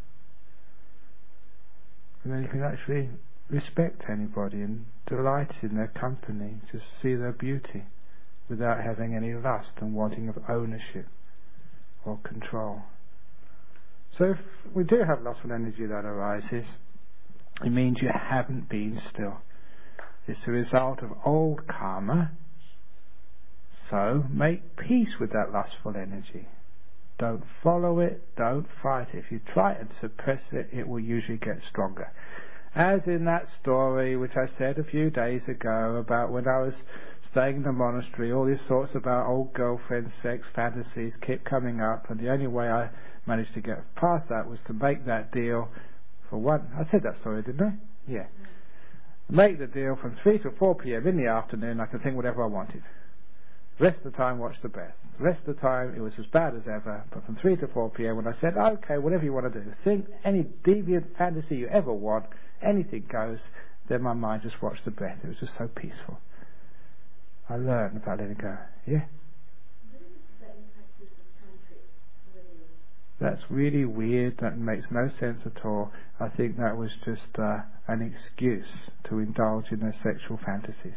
And then you can actually respect anybody and delight in their company, just see their beauty without having any lust and wanting of ownership or control. So if we do have lustful energy that arises, it means you haven't been still. It's the result of old karma. So make peace with that lustful energy. Don't follow it, don't fight it. If you try and suppress it, it will usually get stronger. As in that story which I said a few days ago about when I was staying in the monastery, all these thoughts about old girlfriends, sex, fantasies kept coming up, and the only way I managed to get past that was to make that deal for one. I said that story, didn't I? Yeah. Make the deal from 3 to 4 p.m. in the afternoon. I could think whatever I wanted. The rest of the time, watch the breath. The rest of the time, it was as bad as ever. But from 3 to 4 p.m. when I said, okay, whatever you want to do, think any deviant fantasy you ever want, anything goes, then my mind just watched the breath. It was just so peaceful. I learned about letting go. Yeah? That's really weird. That makes no sense at all. I think that was just an excuse to indulge in their sexual fantasies.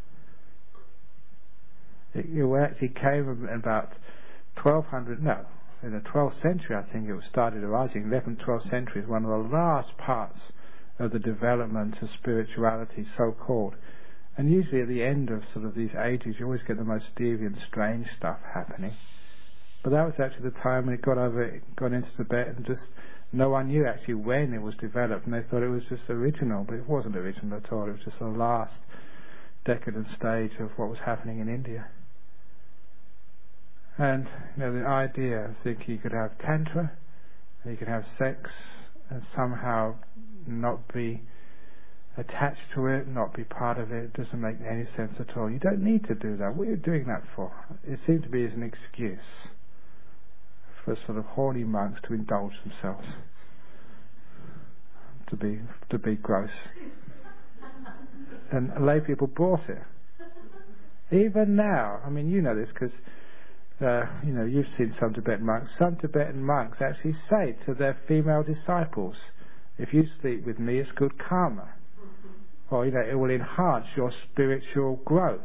It actually came about 1200, no, in the 12th century I think it started arising. 11th, 12th century is one of the last parts of the development of spirituality, so-called. And usually at the end of sort of these ages you always get the most deviant, strange stuff happening. But that was actually the time when it got into Tibet, and just no one knew actually when it was developed, and they thought it was just original, but it wasn't original at all. It was just the last decadent stage of what was happening in India. And the idea of thinking you could have tantra, and you could have sex, and somehow not be attached to it, not be part of it, doesn't make any sense at all. You don't need to do that. What are you doing that for? It seems to be as an excuse for sort of horny monks to indulge themselves, to be gross. And lay people bought it. Even now, I mean, you know this because you've seen some Tibetan monks. Some Tibetan monks actually say to their female disciples, "If you sleep with me, it's good karma," or it will enhance your spiritual growth.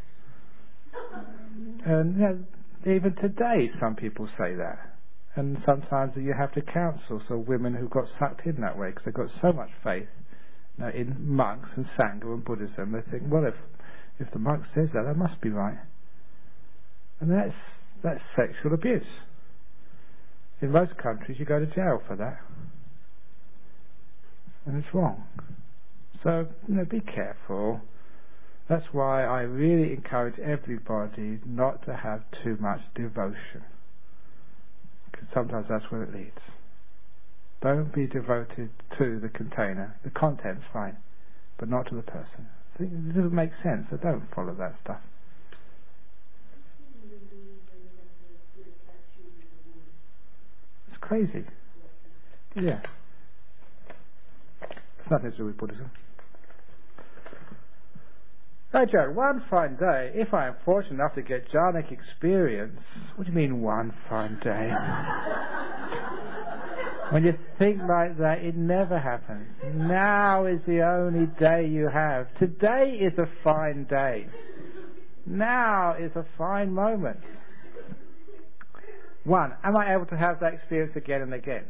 And even today, some people say that. And sometimes you have to counsel women who got sucked in that way because they've got so much faith in monks and Sangha and Buddhism. They think, well, if the monk says that, that must be right. And that's sexual abuse. In most countries, you go to jail for that, and it's wrong. So be careful. That's why I really encourage everybody not to have too much devotion, because sometimes that's where it leads. Don't be devoted to the container. The content's fine, but not to the person. It doesn't make sense, so don't follow that stuff. It's crazy. Yeah. It's nothing to do with Buddhism. Hey Joe, one fine day, if I am fortunate enough to get jhanic experience. What do you mean one fine day? When you think like that, it never happens. Now is the only day you have. Today is a fine day. Now is a fine moment. One, am I able to have that experience again and again?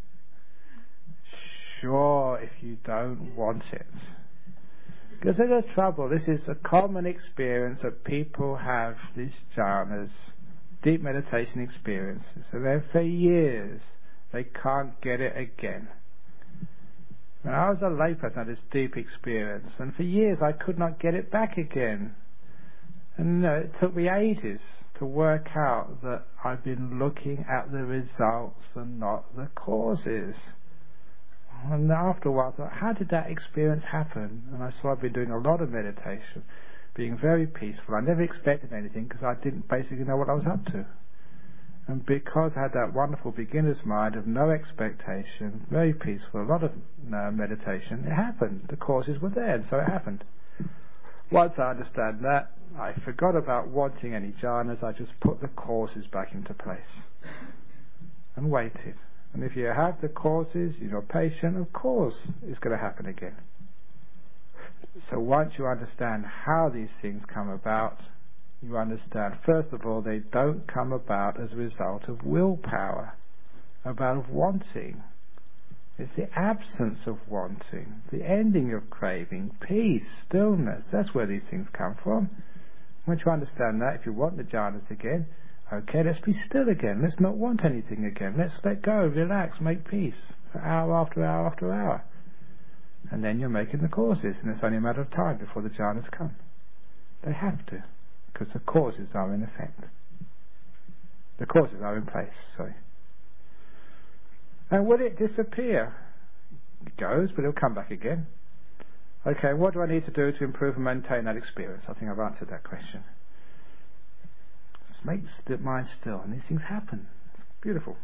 Sure, if you don't want it. Because there's a trouble. This is a common experience that people have, these jhanas, deep meditation experiences. So they're for years. They can't get it again. When I was a layperson, I had this deep experience, and for years I could not get it back again. And it took me ages to work out that I've been looking at the results and not the causes. And after a while I thought, how did that experience happen? And I saw I've been doing a lot of meditation, being very peaceful. I never expected anything because I didn't basically know what I was up to. And because I had that wonderful beginner's mind of no expectation, very peaceful, a lot of meditation, it happened. The causes were there, and so it happened. Once I understand that, I forgot about wanting any jhanas. I just put the causes back into place and waited. And if you have the causes, you're patient, of course it's going to happen again. So once you understand how these things come about, you understand, first of all, they don't come about as a result of willpower, of wanting. It's the absence of wanting, the ending of craving, peace, stillness. That's where these things come from. Once you understand that, if you want the jhanas again, okay, let's be still again. Let's not want anything again. Let's let go, relax, make peace for hour after hour after hour. And then you're making the causes, and it's only a matter of time before the jhanas come. They have to, because the causes are in effect. The causes are in place, sorry. And will it disappear? It goes, but it'll come back again. Okay, what do I need to do to improve and maintain that experience? I think I've answered that question. Just make the mind still, and these things happen. It's beautiful.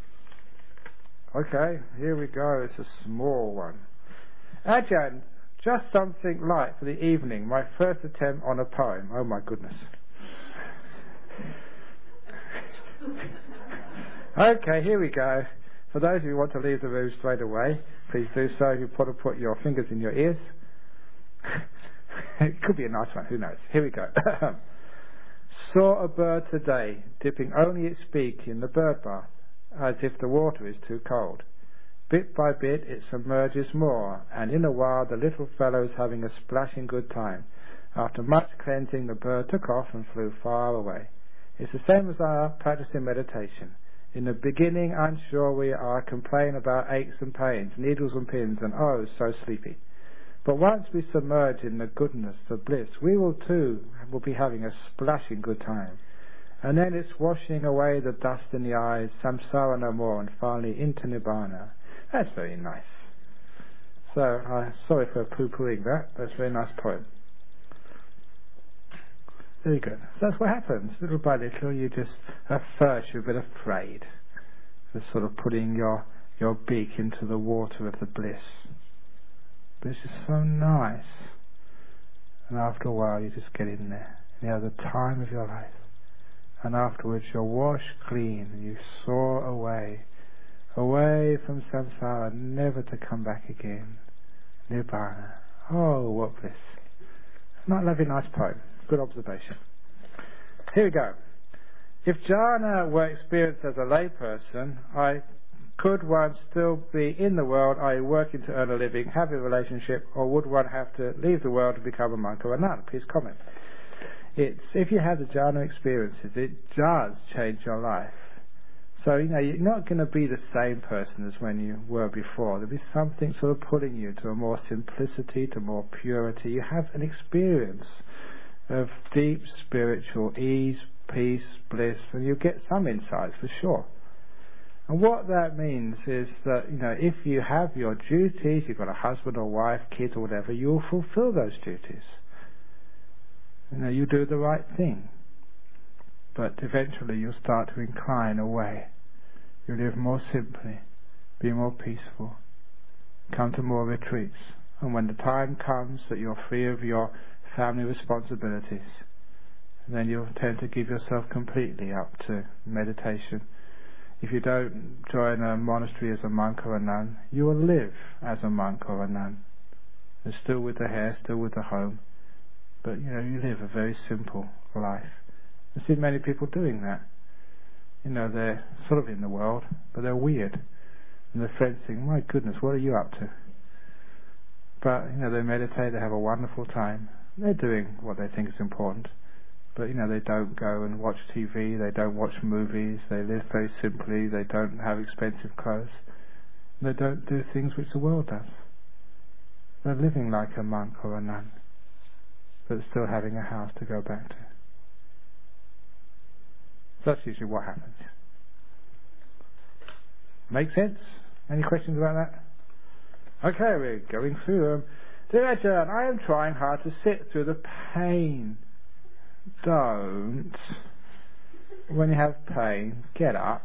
Okay, here we go. It's a small one. Ajahn, just something light for the evening. My first attempt on a poem. Oh my goodness. Okay, here we go. For those who want to leave the room straight away, please do so. You put your fingers in your ears. It could be a nice one, who knows. Here we go. Saw a bird today, dipping only its beak in the bird bath, as if the water is too cold. Bit by bit it submerges more, and in a while the little fellow is having a splashing good time. After much cleansing, the bird took off and flew far away. It's the same as our practicing meditation. In the beginning, I'm sure we are complaining about aches and pains, needles and pins, and oh, so sleepy. But once we submerge in the goodness, the bliss, we will be having a splashing good time. And then it's washing away the dust in the eyes, samsara no more, and finally into nibbana. That's very nice. So, sorry for poo-pooing that. That's a very nice poem. Very good. So that's what happens. Little by little, you just, at first, you're a bit afraid. Just sort of putting your beak into the water of the bliss. But it's just so nice. And after a while you just get in there. And you have the time of your life. And afterwards you're washed clean and you soar away from samsara, never to come back again. Nibbana. Oh, what bliss. Not lovely, nice poem. Good observation. Here we go. If jhana were experienced as a layperson, could one still be in the world, i.e. working to earn a living, have a relationship, or would one have to leave the world to become a monk or a nun? Please comment. If you have the jhana experiences, it does change your life. So, you're not going to be the same person as when you were before. There'll be something sort of pulling you to a more simplicity, to more purity. You have an experience of deep spiritual ease, peace, bliss, and you'll get some insights for sure. And what that means is that, if you have your duties, you've got a husband or wife, kids or whatever, you'll fulfill those duties. You do the right thing. But eventually you'll start to incline away. You'll live more simply, be more peaceful, come to more retreats. And when the time comes that you're free of your family responsibilities, then you'll tend to give yourself completely up to meditation. If you don't join a monastery as a monk or a nun, you will live as a monk or a nun. And still with the hair, still with the home. But, you live a very simple life. I see many people doing that. They're sort of in the world, but they're weird. And their friends think, my goodness, what are you up to? But, they meditate, they have a wonderful time. They're doing what they think is important. But, they don't go and watch TV, they don't watch movies, they live very simply, they don't have expensive clothes. They don't do things which the world does. They're living like a monk or a nun, but still having a house to go back to. That's usually what happens. Make sense? Any questions about that? Okay, we're going through them. Dear Ajahn, I am trying hard to sit through the pain. Don't. When you have pain, get up.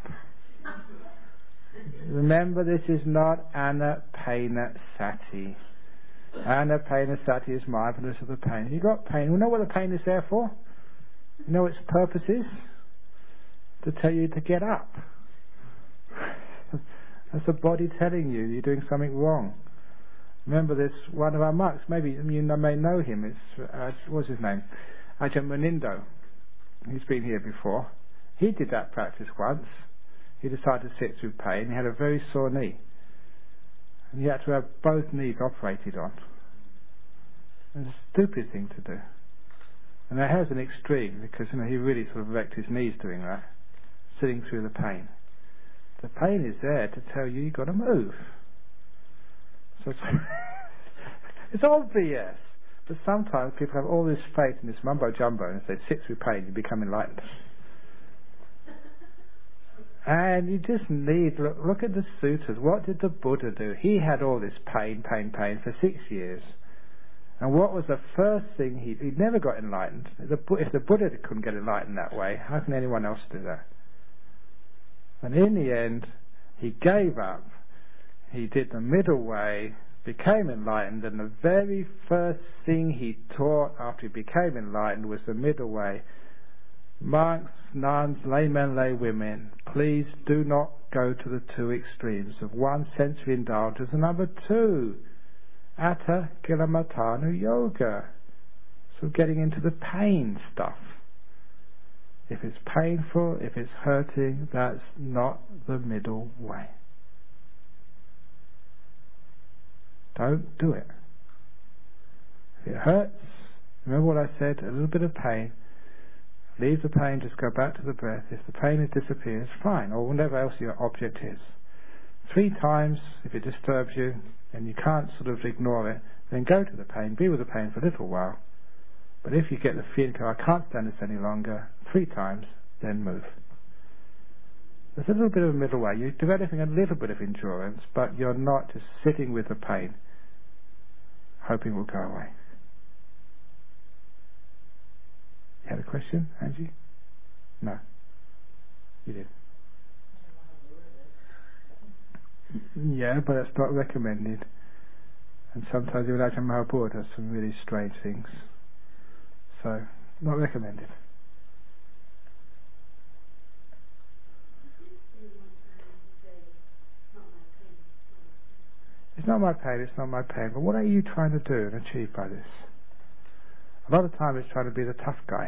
Remember, this is not anapanasati. Anapanasati is mindfulness of the pain. You've got pain. You know what the pain is there for? You know its purpose is? To tell you to get up. That's the body telling you you're doing something wrong. Remember this, one of our monks, maybe you may know him, it's, what's his name? Ajahn Munindo. He's been here before. He did that practice once. He decided to sit through pain. He had a very sore knee. And he had to have both knees operated on. It's a stupid thing to do. And that has an extreme, because he really sort of wrecked his knees doing that, sitting through the pain. The pain is there to tell you you've got to move. So it's obvious. But sometimes people have all this faith in this mumbo jumbo and say, sit through pain, you become enlightened. And you just need, look at the sutras. What did the Buddha do? He had all this pain for 6 years. And what was the first thing he never got enlightened? If the Buddha couldn't get enlightened that way, how can anyone else do that? And in the end, he gave up. He did the middle way, became enlightened, and the very first thing he taught after he became enlightened was the middle way. Monks, nuns, laymen, laywomen, please do not go to the two extremes of one, sensory indulgence, and number two, Atta Kilamatanu Yoga. So getting into the pain stuff. If it's painful, if it's hurting, that's not the middle way. Don't do it. If it hurts, remember what I said, a little bit of pain. Leave the pain, just go back to the breath. If the pain disappears, fine, or whatever else your object is. 3 times, if it disturbs you, and you can't sort of ignore it, then go to the pain, be with the pain for a little while. But if you get the feeling, I can't stand this any longer, 3 times, then move. There's a little bit of a middle way. You're developing a little bit of endurance, but you're not just sitting with the pain, hoping it will go away. You had a question, Angie? No. You did. Yeah, but it's not recommended. And sometimes even Ajahn Mahabua does some really strange things. So, not recommended. It's not my pain, it's not my pain. But what are you trying to do and achieve by this? A lot of time it's trying to be the tough guy.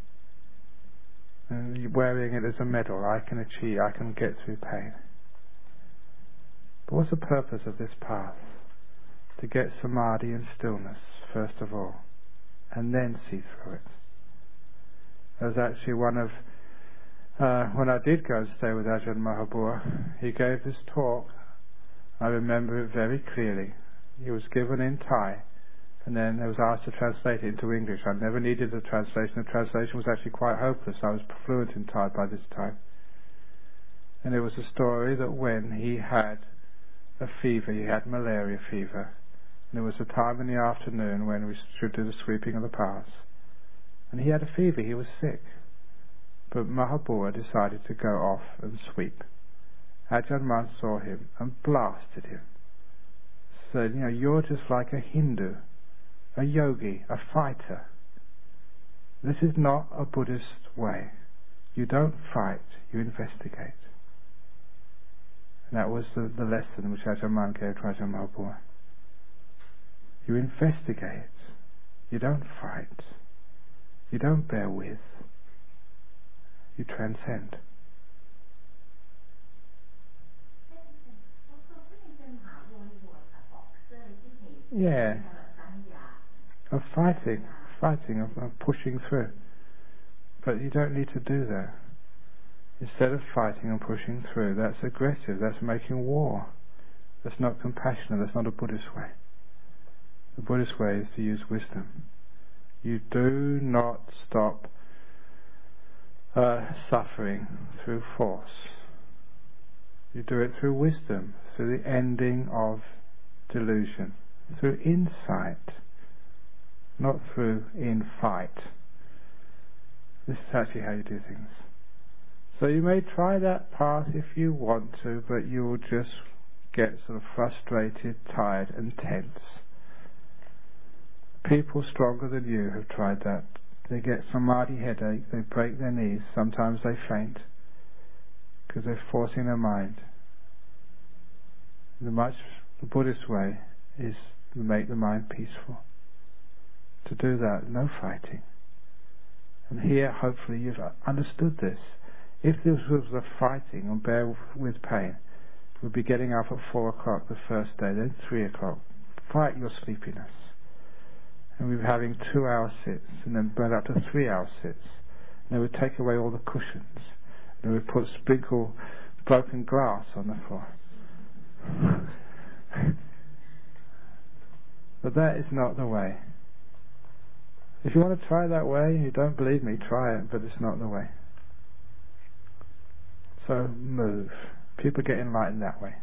And you're wearing it as a medal. I can achieve, I can get through pain. But what's the purpose of this path? To get samadhi and stillness, first of all, and then see through it. There was actually one of, when I did go and stay with Ajahn Mahabua, he gave this talk. I remember it very clearly. He was given in Thai, and then I was asked to translate it into English. I never needed a translation. The translation was actually quite hopeless. I was fluent in Thai by this time. And it was a story that when he had a fever, he had malaria fever, and there was a time in the afternoon when we should do the sweeping of the paths, and he had a fever, he was sick, but Mahabua decided to go off and sweep. Ajahn Mun saw him and blasted him. Said, you're just like a Hindu, a yogi, a fighter. This is not a Buddhist way. You don't fight, you investigate. And that was the lesson which Ajahn Mun gave to Ajahn Mahabua. You investigate. You don't fight. You don't bear with. You transcend. Yeah. Of fighting, of pushing through. But you don't need to do that. Instead of fighting and pushing through, that's aggressive, that's making war. That's not compassionate, that's not a Buddhist way. The Buddhist way is to use wisdom. You do not stop suffering through force. You do it through wisdom, through the ending of delusion, through insight, not through in-fight. This is actually how you do things. So you may try that path if you want to, but you will just get sort of frustrated, tired and tense. People stronger than you have tried that. They get samadhi headache, they break their knees, sometimes they faint, because they're forcing their mind. The Buddhist way is to make the mind peaceful. To do that, no fighting. And here, hopefully, you've understood this. If this was a fighting and bear with pain, we'd be getting up at 4 o'clock the first day, then 3 o'clock. Fight your sleepiness. And we'd be having 2-hour sits, and then burn up to 3-hour sits. And they would take away all the cushions. And we would sprinkle broken glass on the floor. But that is not the way. If you want to try that way, you don't believe me, try it, but it's not the way. So move. People get enlightened that way.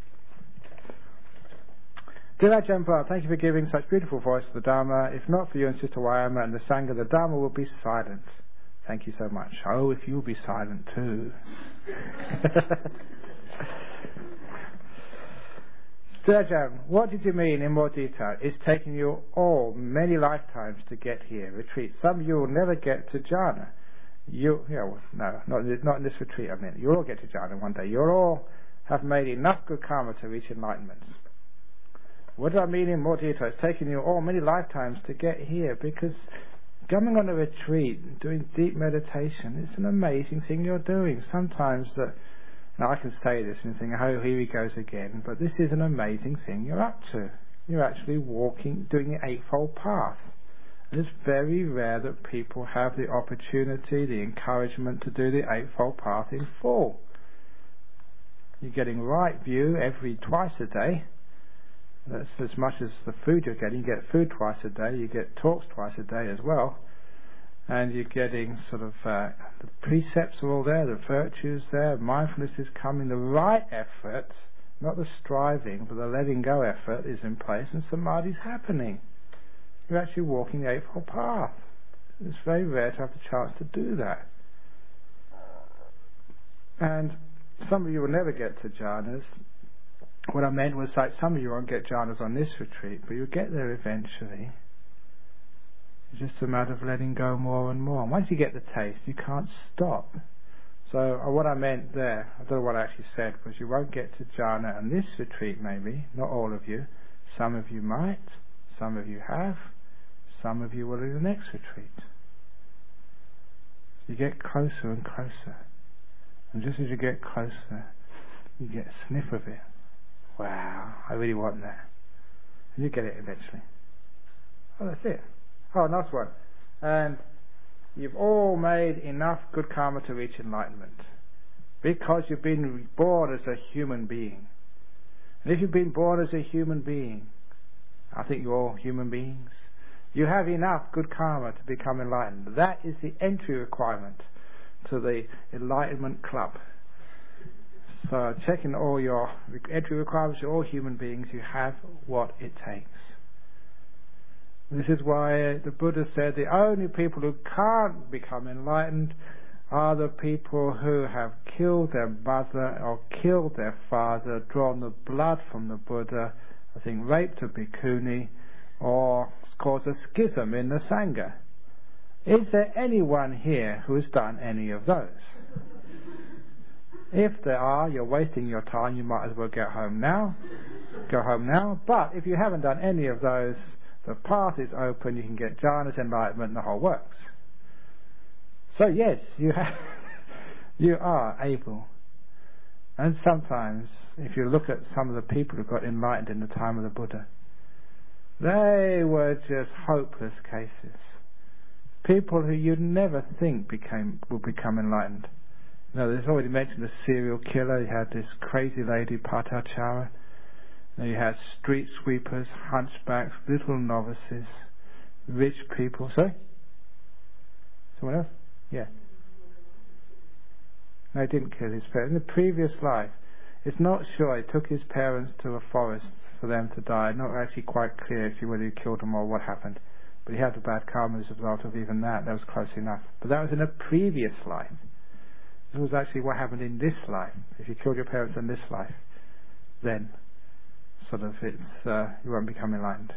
Dear Ajahn Brahm, thank you for giving such beautiful voice to the Dharma. If not for you and Sister Wayama and the Sangha, the Dharma will be silent. Thank you so much. Oh, if you'll be silent too. Dear Ajahn, what did you mean in more detail? It's taking you all many lifetimes to get here. Retreat. Some of you will never get to jhana. Not in this retreat, I mean. You'll all get to jhana one day. You'll all have made enough good karma to reach enlightenment. What do I mean in more detail? It's taken you all many lifetimes to get here, because coming on a retreat, doing deep meditation, it's an amazing thing you're doing. Sometimes now I can say this and think, oh, here he goes again, but this is an amazing thing you're up to. You're actually doing the Eightfold Path. And it's very rare that people have the opportunity, the encouragement to do the Eightfold Path in full. You're getting right view twice a day. That's as much as the food you're getting. You get food twice a day, you get talks twice a day as well. And you're getting sort of, the precepts are all there, the virtues there, mindfulness is coming, the right effort, not the striving, but the letting go effort is in place, and samadhi's happening. You're actually walking the Eightfold Path. It's very rare to have the chance to do that. And some of you will never get to jhanas. what I meant was, like, some of you won't get jhanas on this retreat, but you'll get there eventually. It's just a matter of letting go more and more. And once you get the taste, you can't stop. So what I meant there, I don't know what I actually said, was you won't get to jhana on this retreat maybe, not all of you. Some of you might, some of you have, some of you will in the next retreat. You get closer and closer. And just as you get closer, you get a sniff of it. Wow, I really want that. And you get it eventually. Oh, that's it. Oh, nice one. And you've all made enough good karma to reach enlightenment. Because you've been born as a human being. And if you've been born as a human being, I think you're all human beings, you have enough good karma to become enlightened. That is the entry requirement to the Enlightenment Club. So checking all your entry requirements, you're all human beings, you have what it takes. This is why the Buddha said the only people who can't become enlightened are the people who have killed their mother or killed their father, drawn the blood from the Buddha, I think raped a bhikkhuni, or caused a schism in the Sangha. Is there anyone here who has done any of those? If there are, you're wasting your time, you might as well go home now. But if you haven't done any of those, the path is open, you can get jhanas, enlightenment, and the whole works. So yes, you are able. And sometimes, if you look at some of the people who got enlightened in the time of the Buddha, they were just hopeless cases. People who you'd never think would become enlightened. You know, there's already mentioned the serial killer. You had this crazy lady, Patachara. Then you had street sweepers, hunchbacks, little novices, rich people. Sorry? Someone else? Yeah. No, he didn't kill his parents. In the previous life, it's not sure. He took his parents to a forest for them to die. Not actually quite clear actually whether he killed them or what happened. But he had the bad karma as a result of even that. That was close enough. But that was in a previous life. This was actually what happened in this life. If you killed your parents in this life, then sort of you won't become enlightened.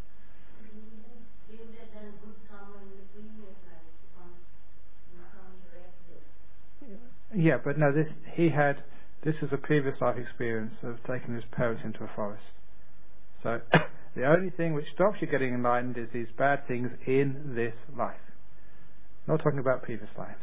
Yeah, but no, this is a previous life experience of taking his parents into a forest. So the only thing which stops you getting enlightened is these bad things in this life. Not talking about previous lives.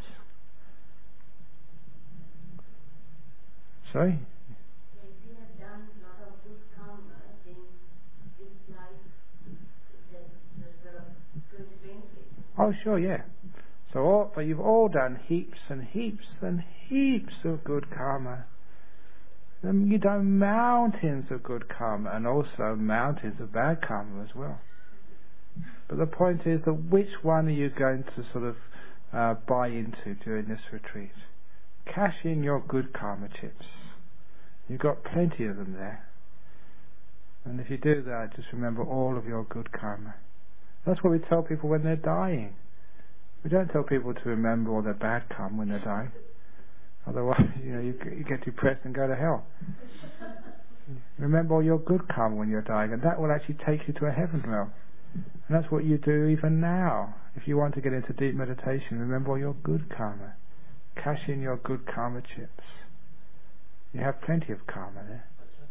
Sorry? If you have done a lot of good karma in this life, there's good benefit. Oh, sure, yeah. But you've all done heaps and heaps and heaps of good karma. You've done mountains of good karma and also mountains of bad karma as well. But the point is that which one are you going to sort of buy into during this retreat? Cash in your good karma chips. You've got plenty of them there. And if you do that, just remember all of your good karma. That's what we tell people when they're dying. We don't tell people to remember all their bad karma when they're dying. Otherwise, you get depressed and go to hell. Remember all your good karma when you're dying, and that will actually take you to a heaven realm. And that's what you do even now. If you want to get into deep meditation, remember all your good karma. Cash in your good karma chips. You have plenty of karma there.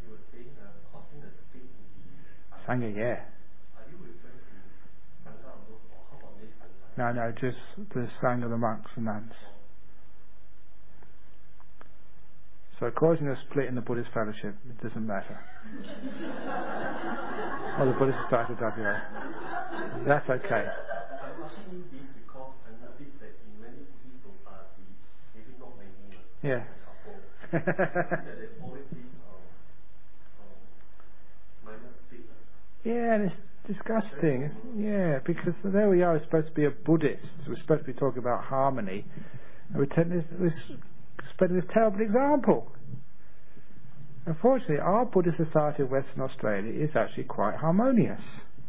Sangha, yeah. No, just the Sangha, the monks and nuns. So causing a split in the Buddhist fellowship, it doesn't matter. Or the Buddhist Society of WA. That's okay. Yeah. Yeah, and it's disgusting. Because there we are, we're supposed to be a Buddhist. We're supposed to be talking about harmony. And we're spreading this terrible example. Unfortunately, our Buddhist Society of Western Australia is actually quite harmonious.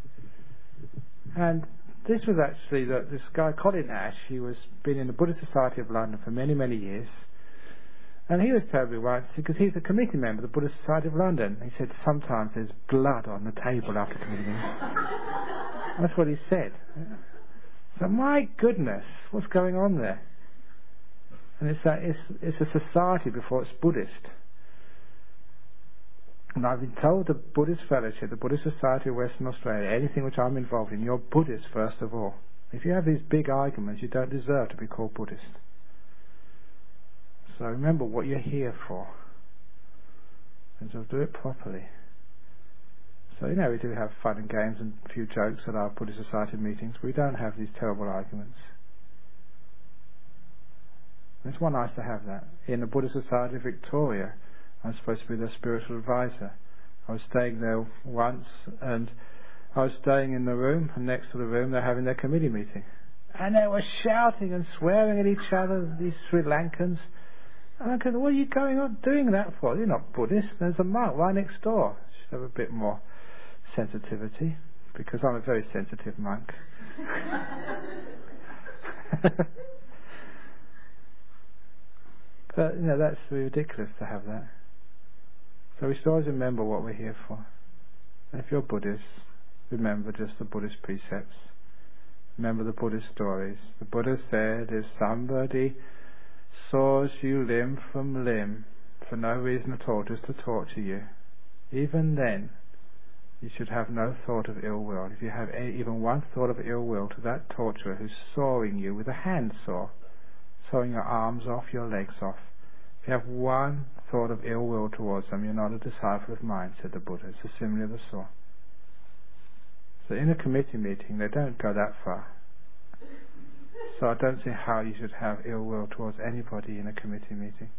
And this was actually this guy, Colin Ash, he was been in the Buddhist Society of London for many, many years. And he was terribly worried because he's a committee member of the Buddhist Society of London. He said sometimes there's blood on the table after committee meetings. That's what he said. So my goodness, what's going on there? And it's that it's a society before it's Buddhist. And I've been told the Buddhist Fellowship, the Buddhist Society of Western Australia, anything which I'm involved in, you're Buddhist first of all. If you have these big arguments, you don't deserve to be called Buddhist. So remember what you're here for. And so do it properly. So, we do have fun and games and a few jokes at our Buddhist Society meetings. We don't have these terrible arguments. It's one nice to have that. In the Buddhist Society of Victoria, I'm supposed to be their spiritual advisor. I was staying there once, and I was staying in the room, and next to the room they're having their committee meeting. And they were shouting and swearing at each other, these Sri Lankans. And I go, what are you going on doing that for? You're not Buddhist. There's a monk right next door. Should have a bit more sensitivity, because I'm a very sensitive monk. But, that's ridiculous to have that. So we should always remember what we're here for. And if you're Buddhist, remember just the Buddhist precepts. Remember the Buddhist stories. The Buddha said, if somebody saws you limb from limb for no reason at all, just to torture you, even then you should have no thought of ill will. If you have even one thought of ill will to that torturer who's sawing you with a handsaw, sawing your arms off, your legs off, if you have one thought of ill will towards them, you're not a disciple of mine, said the Buddha. It's a simile of the saw. So in a committee meeting, they don't go that far. So I don't see how you should have ill will towards anybody in a committee meeting.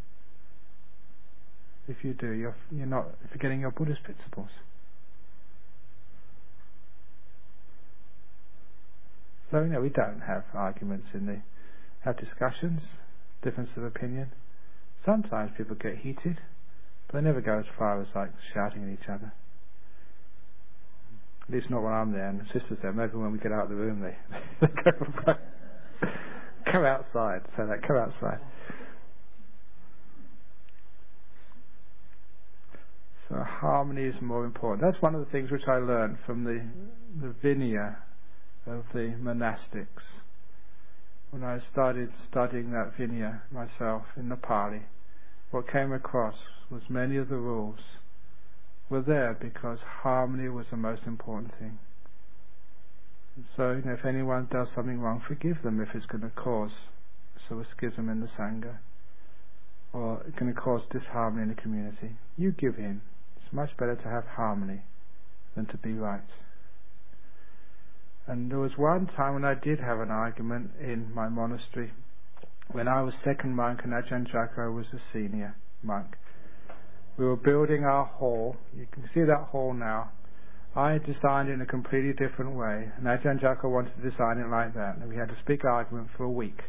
If you do, you're not forgetting your Buddhist principles. So we don't have arguments have discussions, difference of opinion. Sometimes people get heated, but they never go as far as shouting at each other. At least not when I'm there and the sisters there. Maybe when we get out of the room they come outside. So they come outside. So harmony is more important. That's one of the things which I learned from the Vinaya of the monastics. When I started studying that Vinaya myself in Nepali, what came across was many of the rules were there because harmony was the most important thing. And so, if anyone does something wrong, forgive them if it's going to cause a schism in the Sangha, or it's going to cause disharmony in the community. You give in. It's much better to have harmony than to be right. And there was one time when I did have an argument in my monastery, when I was second monk and Ajahn Jacko was the senior monk. We were building our hall. You can see that hall now. I designed it in a completely different way, and Ajahn Jacko wanted to design it like that, and we had this big argument for a week.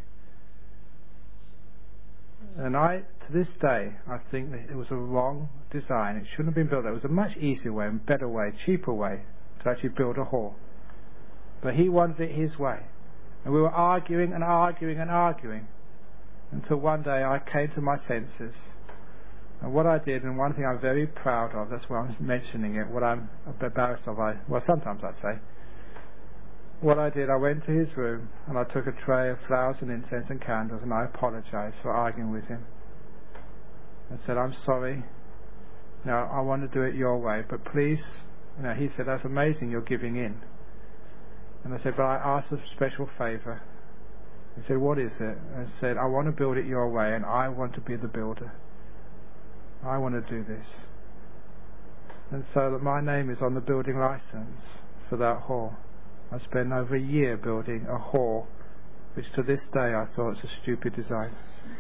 And to this day, I think that it was a wrong design. It shouldn't have been built. There was a much easier way, and better way, cheaper way to actually build a hall. But he wanted it his way. And we were arguing and arguing and arguing until one day I came to my senses. And what I did, and one thing I'm very proud of, that's why I'm mentioning it, what I'm embarrassed of, sometimes I say, what I did, I went to his room and I took a tray of flowers and incense and candles and I apologized for arguing with him. I said, I'm sorry. Now, I want to do it your way, but please, he said, that's amazing, you're giving in. And I said, but I asked a special favour. He said, what is it? I said, I want to build it your way and I want to be the builder. I want to do this. And so that my name is on the building license for that hall. I spent over a year building a hall, which to this day I thought was a stupid design.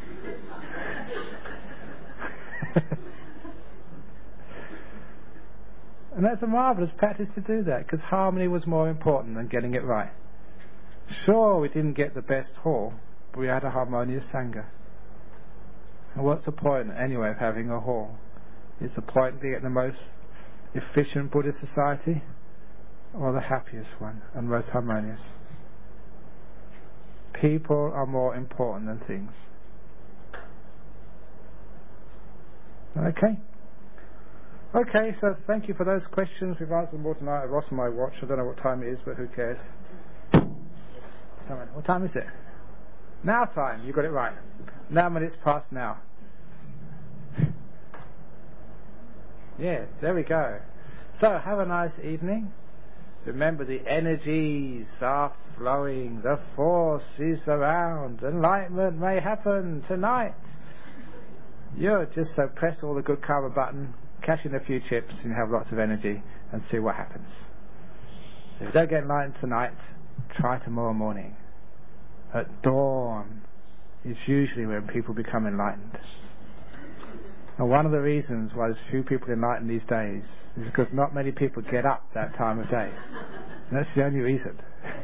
And that's a marvellous practice to do that, because harmony was more important than getting it right. Sure, we didn't get the best hall, but we had a harmonious Sangha. And what's the point, anyway, of having a hall? Is the point to get the most efficient Buddhist society, or the happiest one and most harmonious? People are more important than things. Okay. Okay, so thank you for those questions. We've answered more tonight. I've lost my watch. I don't know what time it is, but who cares? What time is it? Now time. You got it right. 9 minutes past now. Yeah, there we go. So, have a nice evening. Remember, the energies are flowing. The force is around. Enlightenment may happen tonight. You just press all the good karma button, cash in a few chips, and have lots of energy, and see what happens. If you don't get enlightened tonight, try tomorrow morning. At dawn is usually when people become enlightened. And one of the reasons why there's few people enlightened these days is because not many people get up that time of day. And that's the only reason.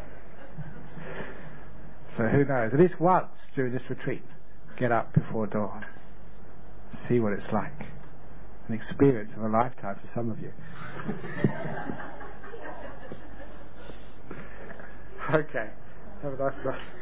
So who knows? At least once during this retreat, get up before dawn. See what it's like. An experience of a lifetime for some of you. Okay. Have a nice night.